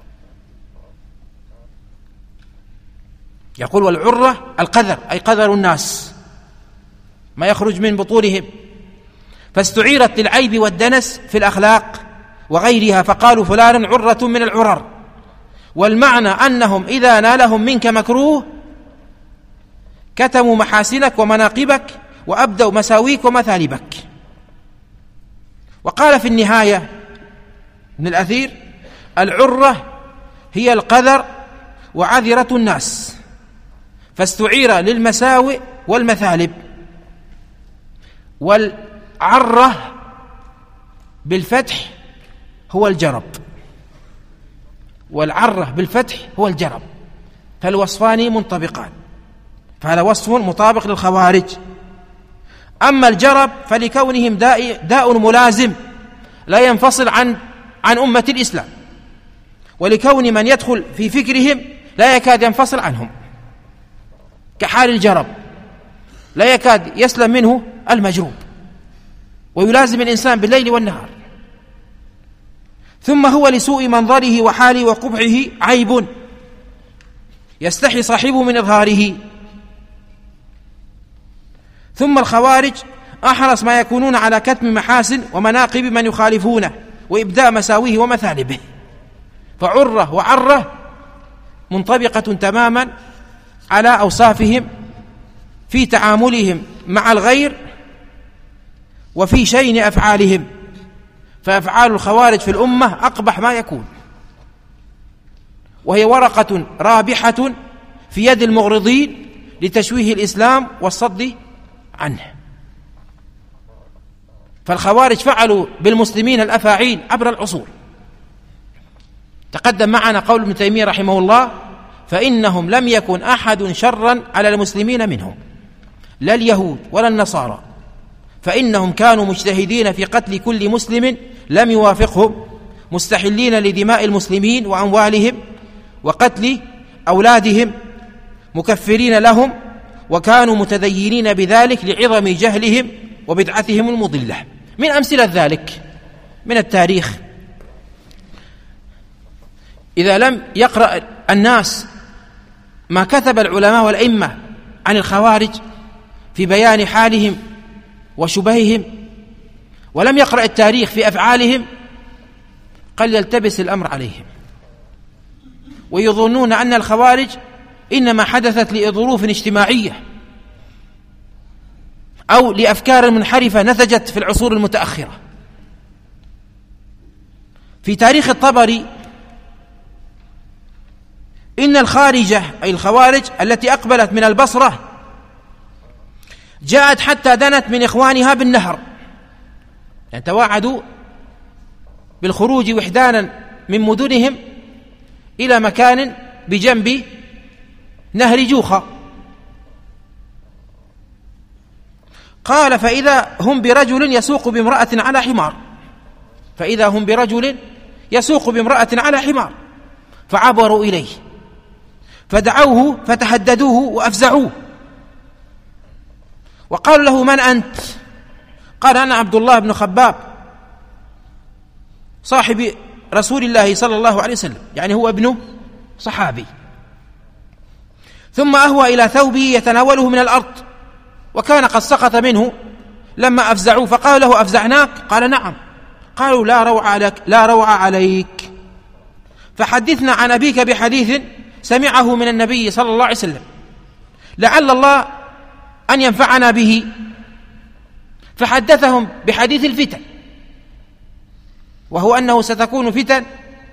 يقول: والعرة القذر أي قذر الناس، ما يخرج من بطونهم. فاستعيرت للعيب والدنس في الأخلاق وغيرها، فقالوا فلان عرة من العرر. والمعنى أنهم إذا نالهم منك مكروه كتموا محاسنك ومناقبك وأبدوا مساويك ومثالبك. وقال في النهاية ابن الأثير: العرة هي القذر وعذرة الناس، فاستعير للمساوئ والمثالب. والعرة بالفتح هو الجرب، والعرة بالفتح هو الجرب، فالوصفان منطبقان، فهذا وصف مطابق للخوارج. أما الجرب فلكونهم داء, داء ملازم لا ينفصل عن عن أمة الإسلام، ولكون من يدخل في فكرهم لا يكاد ينفصل عنهم، كحال الجرب لا يكاد يسلم منه المجروب، ويلازم الإنسان بالليل والنهار. ثم هو لسوء منظره وحاله وقبحه عيب يستحي صاحبه من إظهاره. ثم الخوارج أحرص ما يكونون على كتم محاسن ومناقب من يخالفونه وإبداء مساويه ومثالبه، فعرة وعرة منطبقة تماما على أوصافهم في تعاملهم مع الغير وفي شين أفعالهم. فأفعال الخوارج في الأمة أقبح ما يكون، وهي ورقة رابحة في يد المغرضين لتشويه الإسلام والصد عنه. فالخوارج فعلوا بالمسلمين الأفاعيل عبر العصور. تقدم معنا قول ابن تيمية رحمه الله فإنهم لم يكن أحد شرا على المسلمين منهم، لا اليهود ولا النصارى، فإنهم كانوا مجتهدين في قتل كل مسلم لم يوافقهم، مستحلين لدماء المسلمين وأموالهم وقتل أولادهم، مكفرين لهم، وكانوا متدينين بذلك لعظم جهلهم وبدعتهم المضلة. من أمثلة ذلك من التاريخ: إذا لم يقرأ الناس ما كتب العلماء والأئمة عن الخوارج في بيان حالهم وشبههم، ولم يقرأ التاريخ في أفعالهم، قد يلتبس الأمر عليهم ويظنون أن الخوارج إنما حدثت لظروف اجتماعية أو لأفكار منحرفة نتجت في العصور المتأخرة. في تاريخ الطبري إن الخارجة أي الخوارج التي أقبلت من البصرة جاءت حتى دنت من إخوانها بالنهر، يعني تواعدوا بالخروج وحدانا من مدنهم إلى مكان بجنب نهر جوخة. قال: فإذا هم برجل يسوق بامرأة على حمار فإذا هم برجل يسوق بامرأة على حمار فعبروا إليه فدعوه فتهددوه وأفزعوه، وقالوا له: من أنت؟ قال: أنا عبد الله بن خباب صاحب رسول الله صلى الله عليه وسلم، يعني هو ابنه صحابي. ثم أهوى إلى ثوبه يتناوله من الأرض، وكان قد سقط منه لما أفزعوه، فقال له: أفزعناك؟ قال: نعم. قالوا: لا روع لك لا روع عليك، فحدثنا عن أبيك بحديث سمعه من النبي صلى الله عليه وسلم لعل الله أن ينفعنا به. فحدثهم بحديث الفتن، وهو أنه ستكون فتن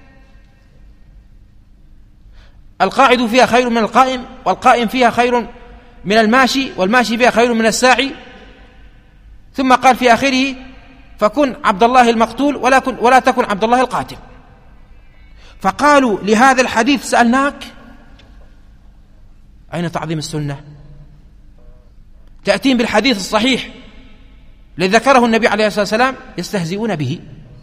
القاعد فيها خير من القائم، والقائم فيها خير من الماشي، والماشي فيها خير من الساعي. ثم قال في آخره: فكن عبد الله المقتول ولا, كن ولا تكن عبد الله القاتل. فقالوا: لهذا الحديث سألناك؟ أين تعظيم السنة؟ تأتين بالحديث الصحيح الذي ذكره النبي عليه الصلاة والسلام يستهزئون به،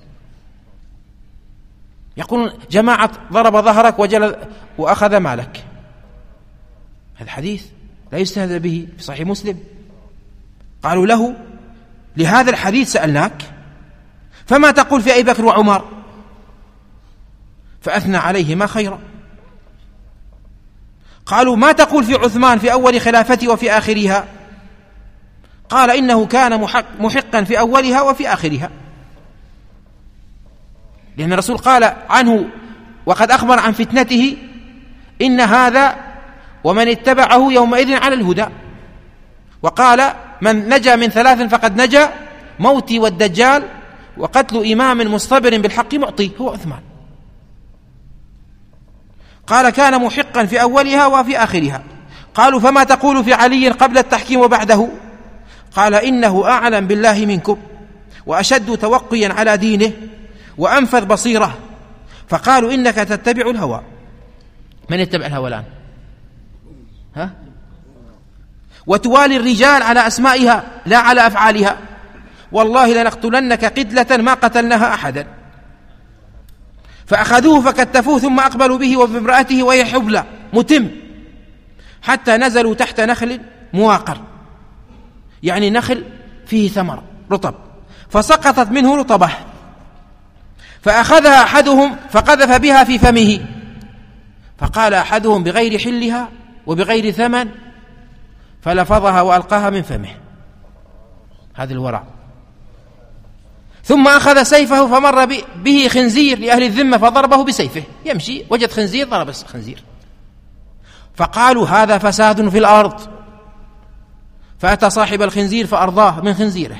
يقولون: جماعة ضرب ظهرك وجل وأخذ مالك. هذا حديث لا يستهزأ به في صحيح مسلم. قالوا له: لهذا الحديث سألناك، فما تقول في أبي بكر وعمر؟ فأثنى عليهما خيرا. قالوا: ما تقول في عثمان في أول خلافته وفي آخرها؟ قال: إنه كان محق محقا في أولها وفي آخرها، لأن الرسول قال عنه وقد أخبر عن فتنته: إن هذا ومن اتبعه يومئذ على الهدى. وقال: من نجا من ثلاث فقد نجا: موتي والدجال وقتل إمام مصطبر بالحق معطي، هو عثمان. قال: كان محقا في أولها وفي آخرها. قالوا: فما تقول في علي قبل التحكيم وبعده؟ قال: إنه أعلم بالله منكم وأشد توقيا على دينه وأنفذ بصيرة. فقالوا: إنك تتبع الهوى. من يتبع الهوى الآن؟ ها؟ وتوالي الرجال على أسمائها لا على أفعالها. والله لنقتلنك قتلة ما قتلناها أحدا. فأخذوه فكتفوه ثم أقبلوا به وبامرأته وهي حبلى متم، حتى نزلوا تحت نخل مواقر، يعني نخل فيه ثمر رطب، فسقطت منه رطبة، فأخذها أحدهم فقذف بها في فمه، فقال أحدهم: بغير حلها وبغير ثمن، فلفظها وألقاها من فمه. هذا الورع. ثم أخذ سيفه فمر به خنزير لأهل الذمة فضربه بسيفه، يمشي وجد خنزير ضرب الخنزير، فقالوا: هذا فساد في الأرض. فأتى صاحب الخنزير فأرضاه من خنزيره.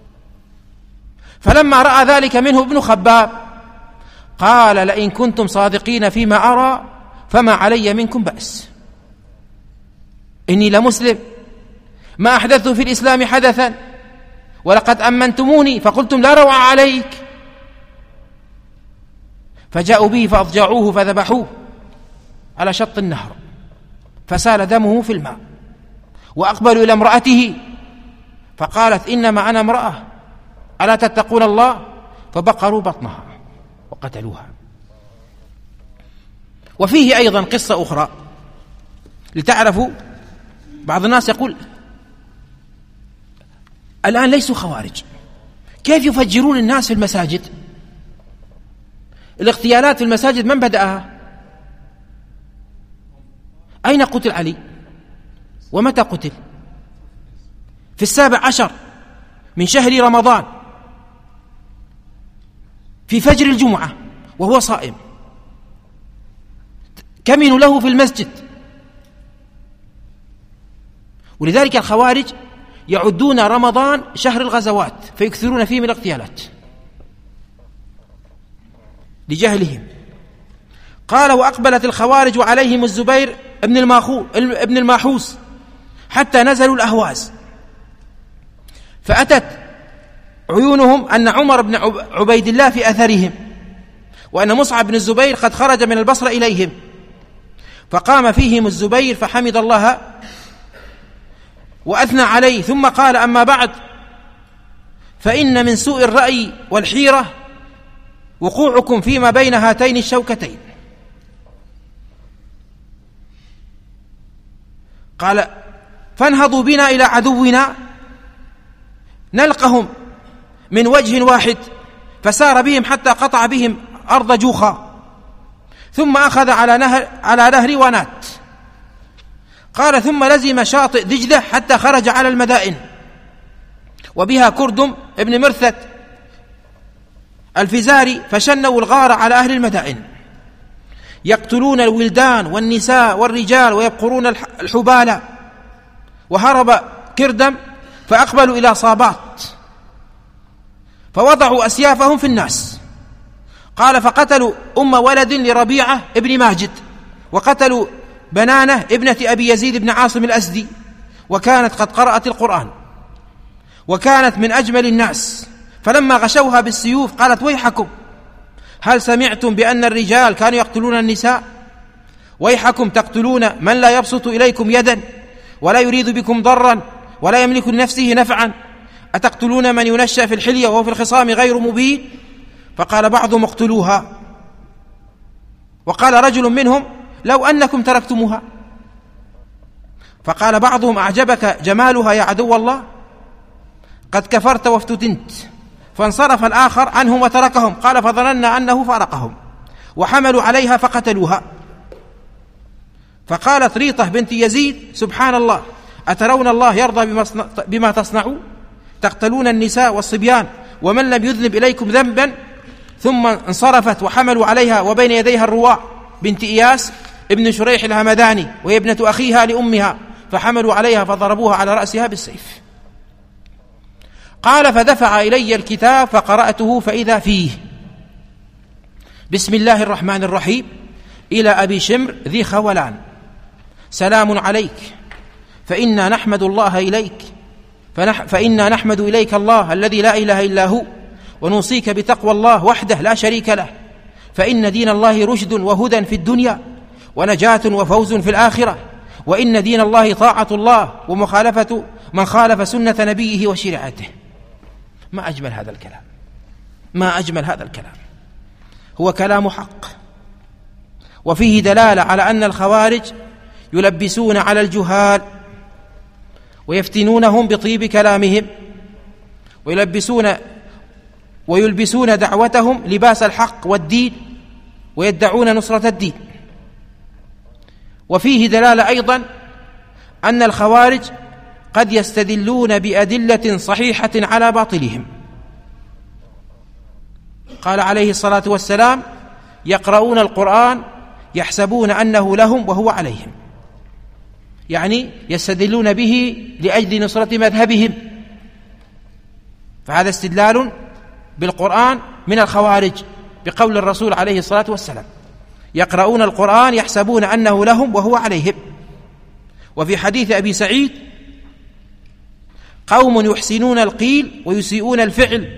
فلما رأى ذلك منه ابن خباب قال: لئن كنتم صادقين فيما أرى فما علي منكم بأس، إني لمسلم ما أحدثت في الإسلام حدثا، ولقد أمنتموني فقلتم لا روع عليك. فجاءوا به فأضجعوه فذبحوه على شط النهر. فسال دمه في الماء، وأقبلوا إلى امرأته فقالت إنما أنا امرأة ألا تتقون الله، فبقروا بطنها وقتلوها. وفيه أيضا قصة أخرى لتعرفوا، بعض الناس يقول الآن ليسوا خوارج، كيف يفجرون الناس في المساجد؟ الاغتيالات في المساجد من بدأها؟ أين قتل علي؟ ومتى قتل؟ في السابع عشر من شهر رمضان في فجر الجمعة وهو صائم، كمنوا له في المسجد. ولذلك الخوارج يعدون رمضان شهر الغزوات فيكثرون فيه من الاغتيالات لجهلهم. قال وأقبلت الخوارج عليهم الزبير ابن الماخو ابن الماحوس حتى نزلوا الأهواز، فأتت عيونهم أن عمر بن عبيد الله في أثرهم، وأن مصعب بن الزبير قد خرج من البصرة إليهم، فقام فيهم الزبير فحمد الله وأثنى عليه، ثم قال أما بعد فإن من سوء الرأي والحيرة وقوعكم فيما بين هاتين الشوكتين. قال فانهضوا بنا إلى عدونا نلقهم من وجه واحد، فسار بهم حتى قطع بهم أرض جوخا، ثم أخذ على نهر, على نهر ونات. قال ثم لزم شاطئ دجلة حتى خرج على المدائن، وبها كردم ابن مرثد الفزاري، فشنوا الغار على أهل المدائن يقتلون الولدان والنساء والرجال ويبقرون الحبالة. وهرب كردم فأقبلوا إلى صابات فوضعوا أسيافهم في الناس. قال فقتلوا أم ولد لربيعة ابن ماجد، وقتلوا بنانة ابنة أبي يزيد بن عاصم الأسدي، وكانت قد قرأت القرآن وكانت من أجمل الناس، فلما غشوها بالسيوف قالت ويحكم هل سمعتم بأن الرجال كانوا يقتلون النساء؟ ويحكم تقتلون من لا يبسط إليكم يدا ولا يريد بكم ضرا ولا يملك لنفسه نفعا، أتقتلون من ينشأ في الحلية وهو في الخصام غير مبين؟ فقال بعضهم اقتلوها، وقال رجل منهم لو أنكم تركتموها. فقال بعضهم أعجبك جمالها يا عدو الله؟ قد كفرت وافتتنت. فانصرف الآخر عنهم وتركهم. قال فظننا أنه فارقهم وحملوا عليها فقتلوها. فقالت ريطة بنت يزيد سبحان الله أترون الله يرضى بما تصنعون؟ تقتلون النساء والصبيان ومن لم يذنب إليكم ذنبا. ثم انصرفت وحملوا عليها وبين يديها الرواع بنت إياس ابن شريح الهمداني وهي ابنة أخيها لأمها، فحملوا عليها فضربوها على رأسها بالسيف. قال فدفع إلي الكتاب فقرأته فإذا فيه بسم الله الرحمن الرحيم إلى أبي شمر ذي خولان سلام عليك فإنا نحمد الله إليك فنح فإنا نحمد إليك الله الذي لا إله إلا هو، ونوصيك بتقوى الله وحده لا شريك له، فإن دين الله رشد وهدى في الدنيا ونجاة وفوز في الآخرة، وإن دين الله طاعة الله ومخالفة من خالف سنة نبيه وشريعته. ما أجمل هذا الكلام، ما أجمل هذا الكلام، هو كلام حق، وفيه دلالة على أن الخوارج يلبسون على الجهال ويفتنونهم بطيب كلامهم ويلبسون ويلبسون دعوتهم لباس الحق والدين ويدعون نصرة الدين. وفيه دلالة أيضا أن الخوارج قد يستدلون بأدلة صحيحة على باطلهم. قال عليه الصلاة والسلام يقرؤون القرآن يحسبون أنه لهم وهو عليهم، يعني يستدلون به لأجل نصرة مذهبهم، فهذا استدلال بالقرآن من الخوارج بقول الرسول عليه الصلاة والسلام يقرؤون القرآن يحسبون أنه لهم وهو عليهم. وفي حديث أبي سعيد قوم يحسنون القيل ويسيئون الفعل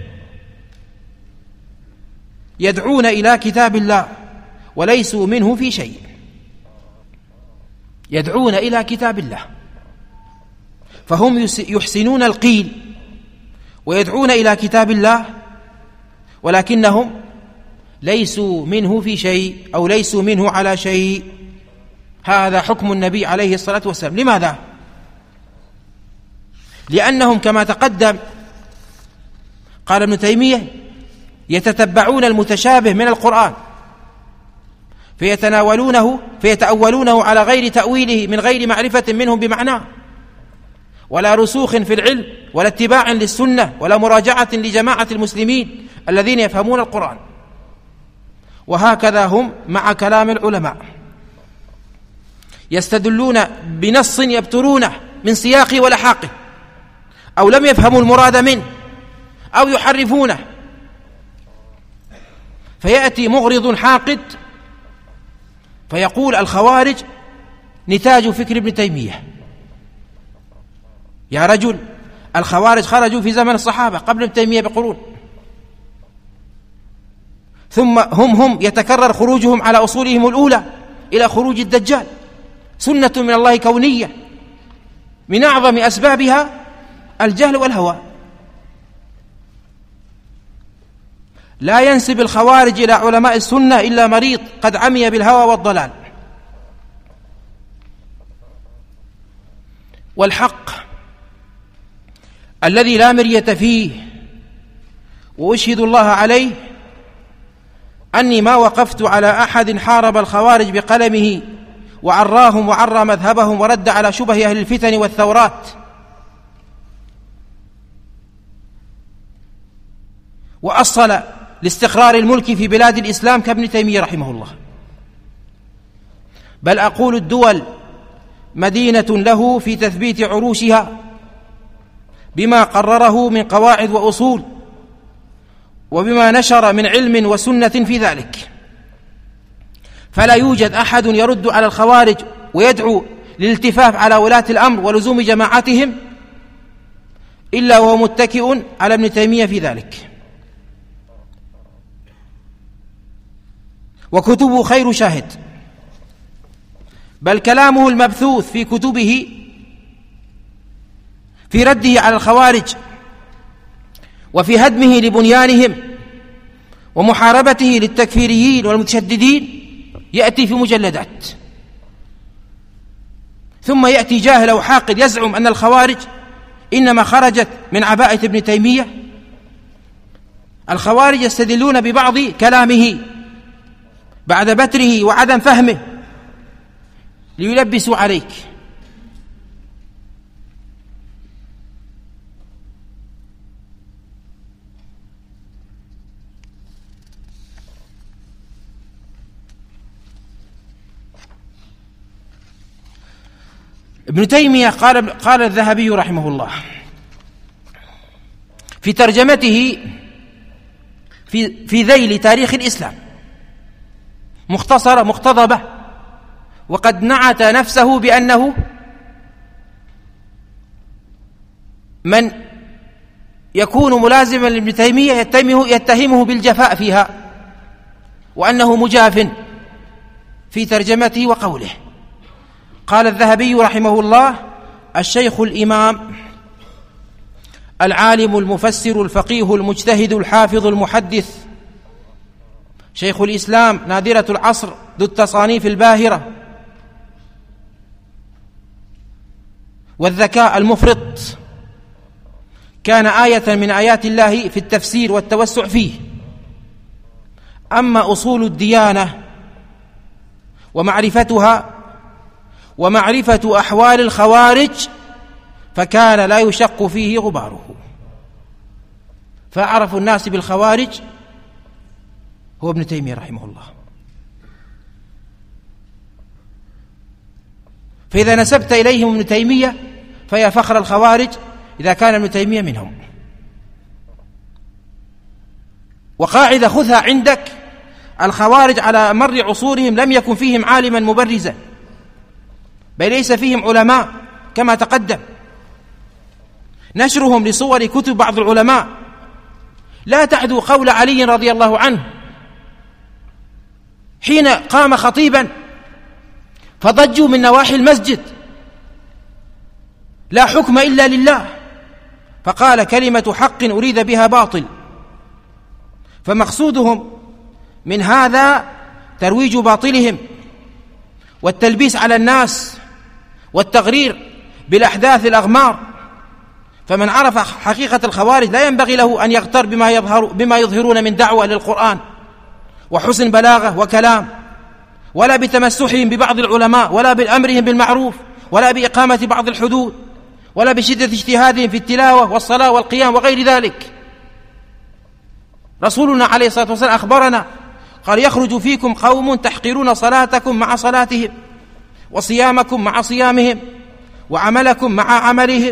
يدعون إلى كتاب الله وليسوا منه في شيء. يدعون إلى كتاب الله، فهم يحسنون القيل ويدعون إلى كتاب الله، ولكنهم ليسوا منه في شيء أو ليسوا منه على شيء. هذا حكم النبي عليه الصلاة والسلام. لماذا؟ لأنهم كما تقدم قال ابن تيمية يتتبعون المتشابه من القرآن فيتناولونه فيتأولونه على غير تأويله من غير معرفة منهم بمعناه، ولا رسوخ في العلم ولا اتباع للسنة ولا مراجعة لجماعة المسلمين الذين يفهمون القرآن. وهكذا هم مع كلام العلماء، يستدلون بنص يبترونه من سياقه ولحاقه، أو لم يفهموا المراد منه أو يحرفونه، فيأتي مغرض حاقد فيقول الخوارج نتاج فكر ابن تيمية. يا رجل، الخوارج خرجوا في زمن الصحابة قبل ابن تيمية بقرون، ثم هم هم يتكرر خروجهم على أصولهم الأولى إلى خروج الدجال، سنة من الله كونية من أعظم أسبابها الجهل والهوى. لا ينسب الخوارج إلى علماء السنة إلا مريض قد عمي بالهوى والضلال. والحق الذي لا مرية فيه وأشهد الله عليه أني ما وقفت على أحد حارب الخوارج بقلمه وعراهم وعرى مذهبهم ورد على شبه أهل الفتن والثورات، وأصل لاستقرار الملك في بلاد الإسلام كابن تيمية رحمه الله. بل أقول الدول مدينة له في تثبيت عروشها بما قرره من قواعد وأصول وبما نشر من علم وسنة في ذلك. فلا يوجد أحد يرد على الخوارج ويدعو للالتفاف على ولاة الأمر ولزوم جماعتهم إلا وهو متكئ على ابن تيمية في ذلك. وكتبه خير شاهد، بل كلامه المبثوث في كتبه في رده على الخوارج وفي هدمه لبنيانهم ومحاربته للتكفيريين والمتشددين يأتي في مجلدات. ثم يأتي جاهل أو حاقد يزعم أن الخوارج إنما خرجت من عباءة ابن تيمية. الخوارج يستدلون ببعض كلامه بعد بتره وعدم فهمه ليلبسوا عليك. ابن تيمية قال, قال الذهبي رحمه الله في ترجمته في, في ذيل تاريخ الإسلام مختصرة مقتضبة، وقد نعت نفسه بأنه من يكون ملازما لابن تيمية يتهمه, يتهمه بالجفاء فيها، وأنه مجاف في ترجمته وقوله. قال الذهبي رحمه الله: الشيخ الإمام العالم المفسر الفقيه المجتهد الحافظ المحدث شيخ الإسلام نادرة العصر ذو التصانيف الباهرة والذكاء المفرط، كان آية من آيات الله في التفسير والتوسع فيه. أما أصول الديانة ومعرفتها ومعرفة أحوال الخوارج فكان لا يشق فيه غباره، فأعرف الناس بالخوارج هو ابن تيمية رحمه الله. فإذا نسبت إليهم ابن تيمية فيا فخر الخوارج إذا كان ابن تيمية منهم. وقاعدة خذها عندك: الخوارج على مر عصورهم لم يكن فيهم عالما مبرزا، بل ليس فيهم علماء كما تقدم. نشرهم لصور كتب بعض العلماء لا تعدو قول علي رضي الله عنه حين قام خطيبا فضجوا من نواحي المسجد: لا حكم إلا لله. فقال: كلمة حق أريد بها باطل. فمقصودهم من هذا ترويج باطلهم والتلبيس على الناس والتغرير بالأحداث الأغمار. فمن عرف حقيقة الخوارج لا ينبغي له أن يغتر بما, يظهر بما يظهرون من دعوة للقرآن وحسن بلاغة وكلام، ولا بتمسحهم ببعض العلماء، ولا بأمرهم بالمعروف، ولا بإقامة بعض الحدود، ولا بشدة اجتهادهم في التلاوة والصلاة والقيام وغير ذلك. رسولنا عليه الصلاة والسلام أخبرنا قال: يخرج فيكم قوم تحقرون صلاتكم مع صلاتهم، وصيامكم مع صيامهم، وعملكم مع عملهم.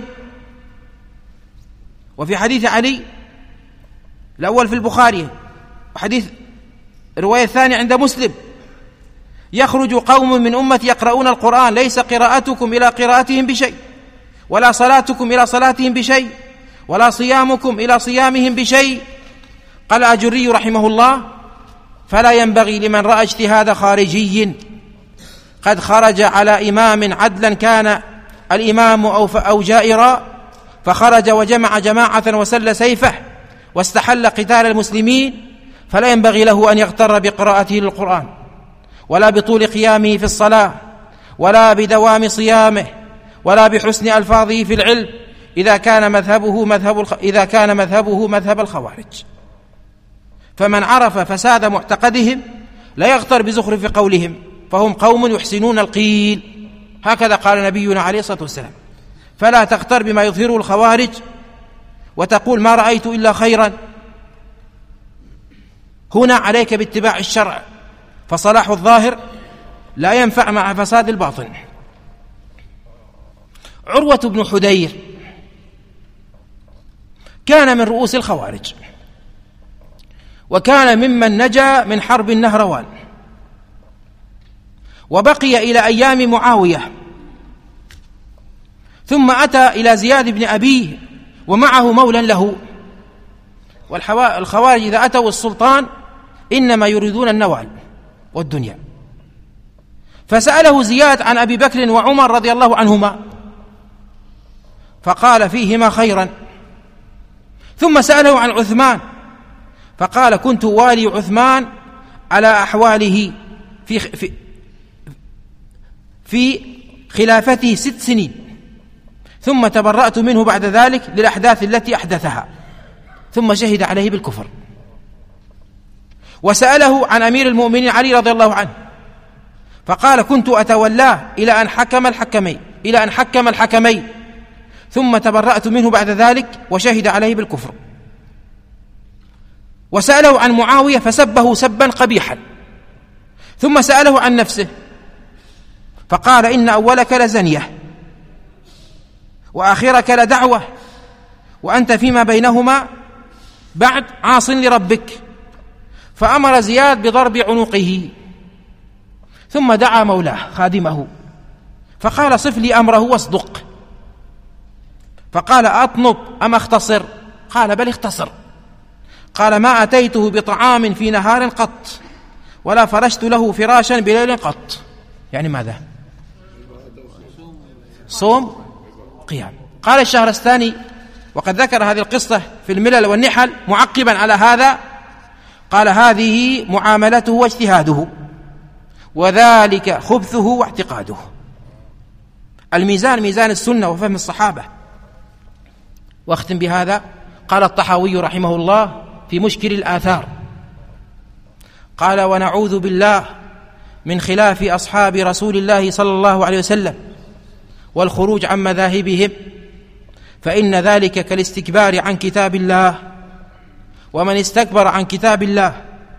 وفي حديث علي الأول في البخاري، وحديث الرواية الثانية عند مسلم: يخرج قوم من أمتي يقرؤون القرآن ليس قراءتكم إلى قراءتهم بشيء، ولا صلاتكم إلى صلاتهم بشيء، ولا صيامكم إلى صيامهم بشيء. قال أجري رحمه الله: فلا ينبغي لمن رأى اجتهاد خارجي قد خرج على إمام عدلا كان الإمام أو, أو جائرا، فخرج وجمع جماعة وسل سيفه واستحل قتال المسلمين، فلا ينبغي له أن يغتر بقراءته للقرآن، ولا بطول قيامه في الصلاة، ولا بدوام صيامه، ولا بحسن ألفاظه في العلم، إذا كان مذهبه مذهب الخ... إذا كان مذهبه مذهب الخوارج. فمن عرف فساد معتقدهم لا يغتر بزخرف قولهم، فهم قوم يحسنون القيل، هكذا قال نبينا عليه الصلاة والسلام. فلا تغتر بما يظهره الخوارج وتقول ما رأيت إلا خيرا. هنا عليك باتباع الشرع، فصلاح الظاهر لا ينفع مع فساد الباطن. عروة بن حدير كان من رؤوس الخوارج، وكان ممن نجا من حرب النهروان، وبقي إلى أيام معاوية، ثم أتى إلى زياد بن أبيه ومعه مولا له. والخوارج إذا أتوا السلطان إنما يريدون النوال والدنيا. فسأله زياد عن أبي بكر وعمر رضي الله عنهما، فقال فيهما خيرا. ثم سأله عن عثمان، فقال كنت والي عثمان على أحواله في في في خلافته ست سنين، ثم تبرأت منه بعد ذلك للأحداث التي أحدثها، ثم شهد عليه بالكفر. وسأله عن أمير المؤمنين علي رضي الله عنه، فقال كنت أتولاه إلى أن حكم الحكمين إلى أن حكم الحكمين ثم تبرأت منه بعد ذلك وشهد عليه بالكفر. وسأله عن معاوية فسبه سبا قبيحا، ثم سأله عن نفسه فقال إن أولك لزنية وآخرك لدعوة، وأنت فيما بينهما بعد عاص لربك. فأمر زياد بضرب عنقه، ثم دعا مولاه خادمه فقال صف لي أمره واصدق. فقال أطنب أم اختصر؟ قال بل اختصر. قال ما أتيته بطعام في نهار قط، ولا فرشت له فراشا بليل قط. يعني ماذا؟ صوم قيام. قال الشهرستاني وقد ذكر هذه القصة في الملل والنحل معقبا على هذا، قال هذه معاملته واجتهاده، وذلك خبثه واعتقاده. الميزان ميزان السنة وفهم الصحابة. واختم بهذا، قال الطحاوي رحمه الله في مشكل الآثار، قال ونعوذ بالله من خلاف أصحاب رسول الله صلى الله عليه وسلم والخروج عن مذاهبهم، فإن ذلك كالاستكبار عن كتاب الله، ومن استكبر عن كتاب الله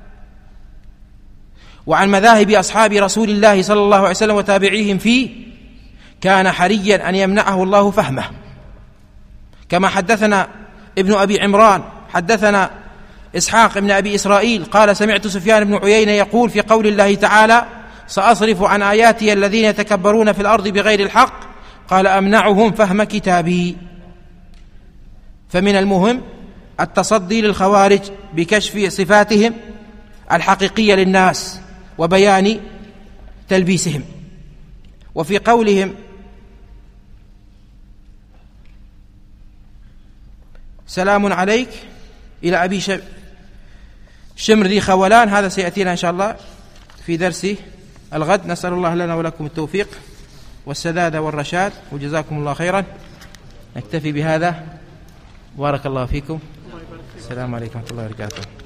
وعن مذاهب أصحاب رسول الله صلى الله عليه وسلم وتابعيهم فيه كان حريا أن يمنعه الله فهمه. كما حدثنا ابن أبي عمران حدثنا إسحاق ابن أبي إسرائيل قال سمعت سفيان بن عيينة يقول في قول الله تعالى سأصرف عن آياتي الذين يتكبرون في الأرض بغير الحق، قال أمنعهم فهم كتابي. فمن المهم التصدي للخوارج بكشف صفاتهم الحقيقية للناس وبيان تلبيسهم. وفي قولهم سلام عليك إلى أبي شمر ذي خولان، هذا سيأتينا إن شاء الله في درس الغد. نسأل الله لنا ولكم التوفيق والسداد والرشاد، وجزاكم الله خيرا. نكتفي بهذا، بارك الله فيكم. السلام عليكم ورحمة الله وبركاته.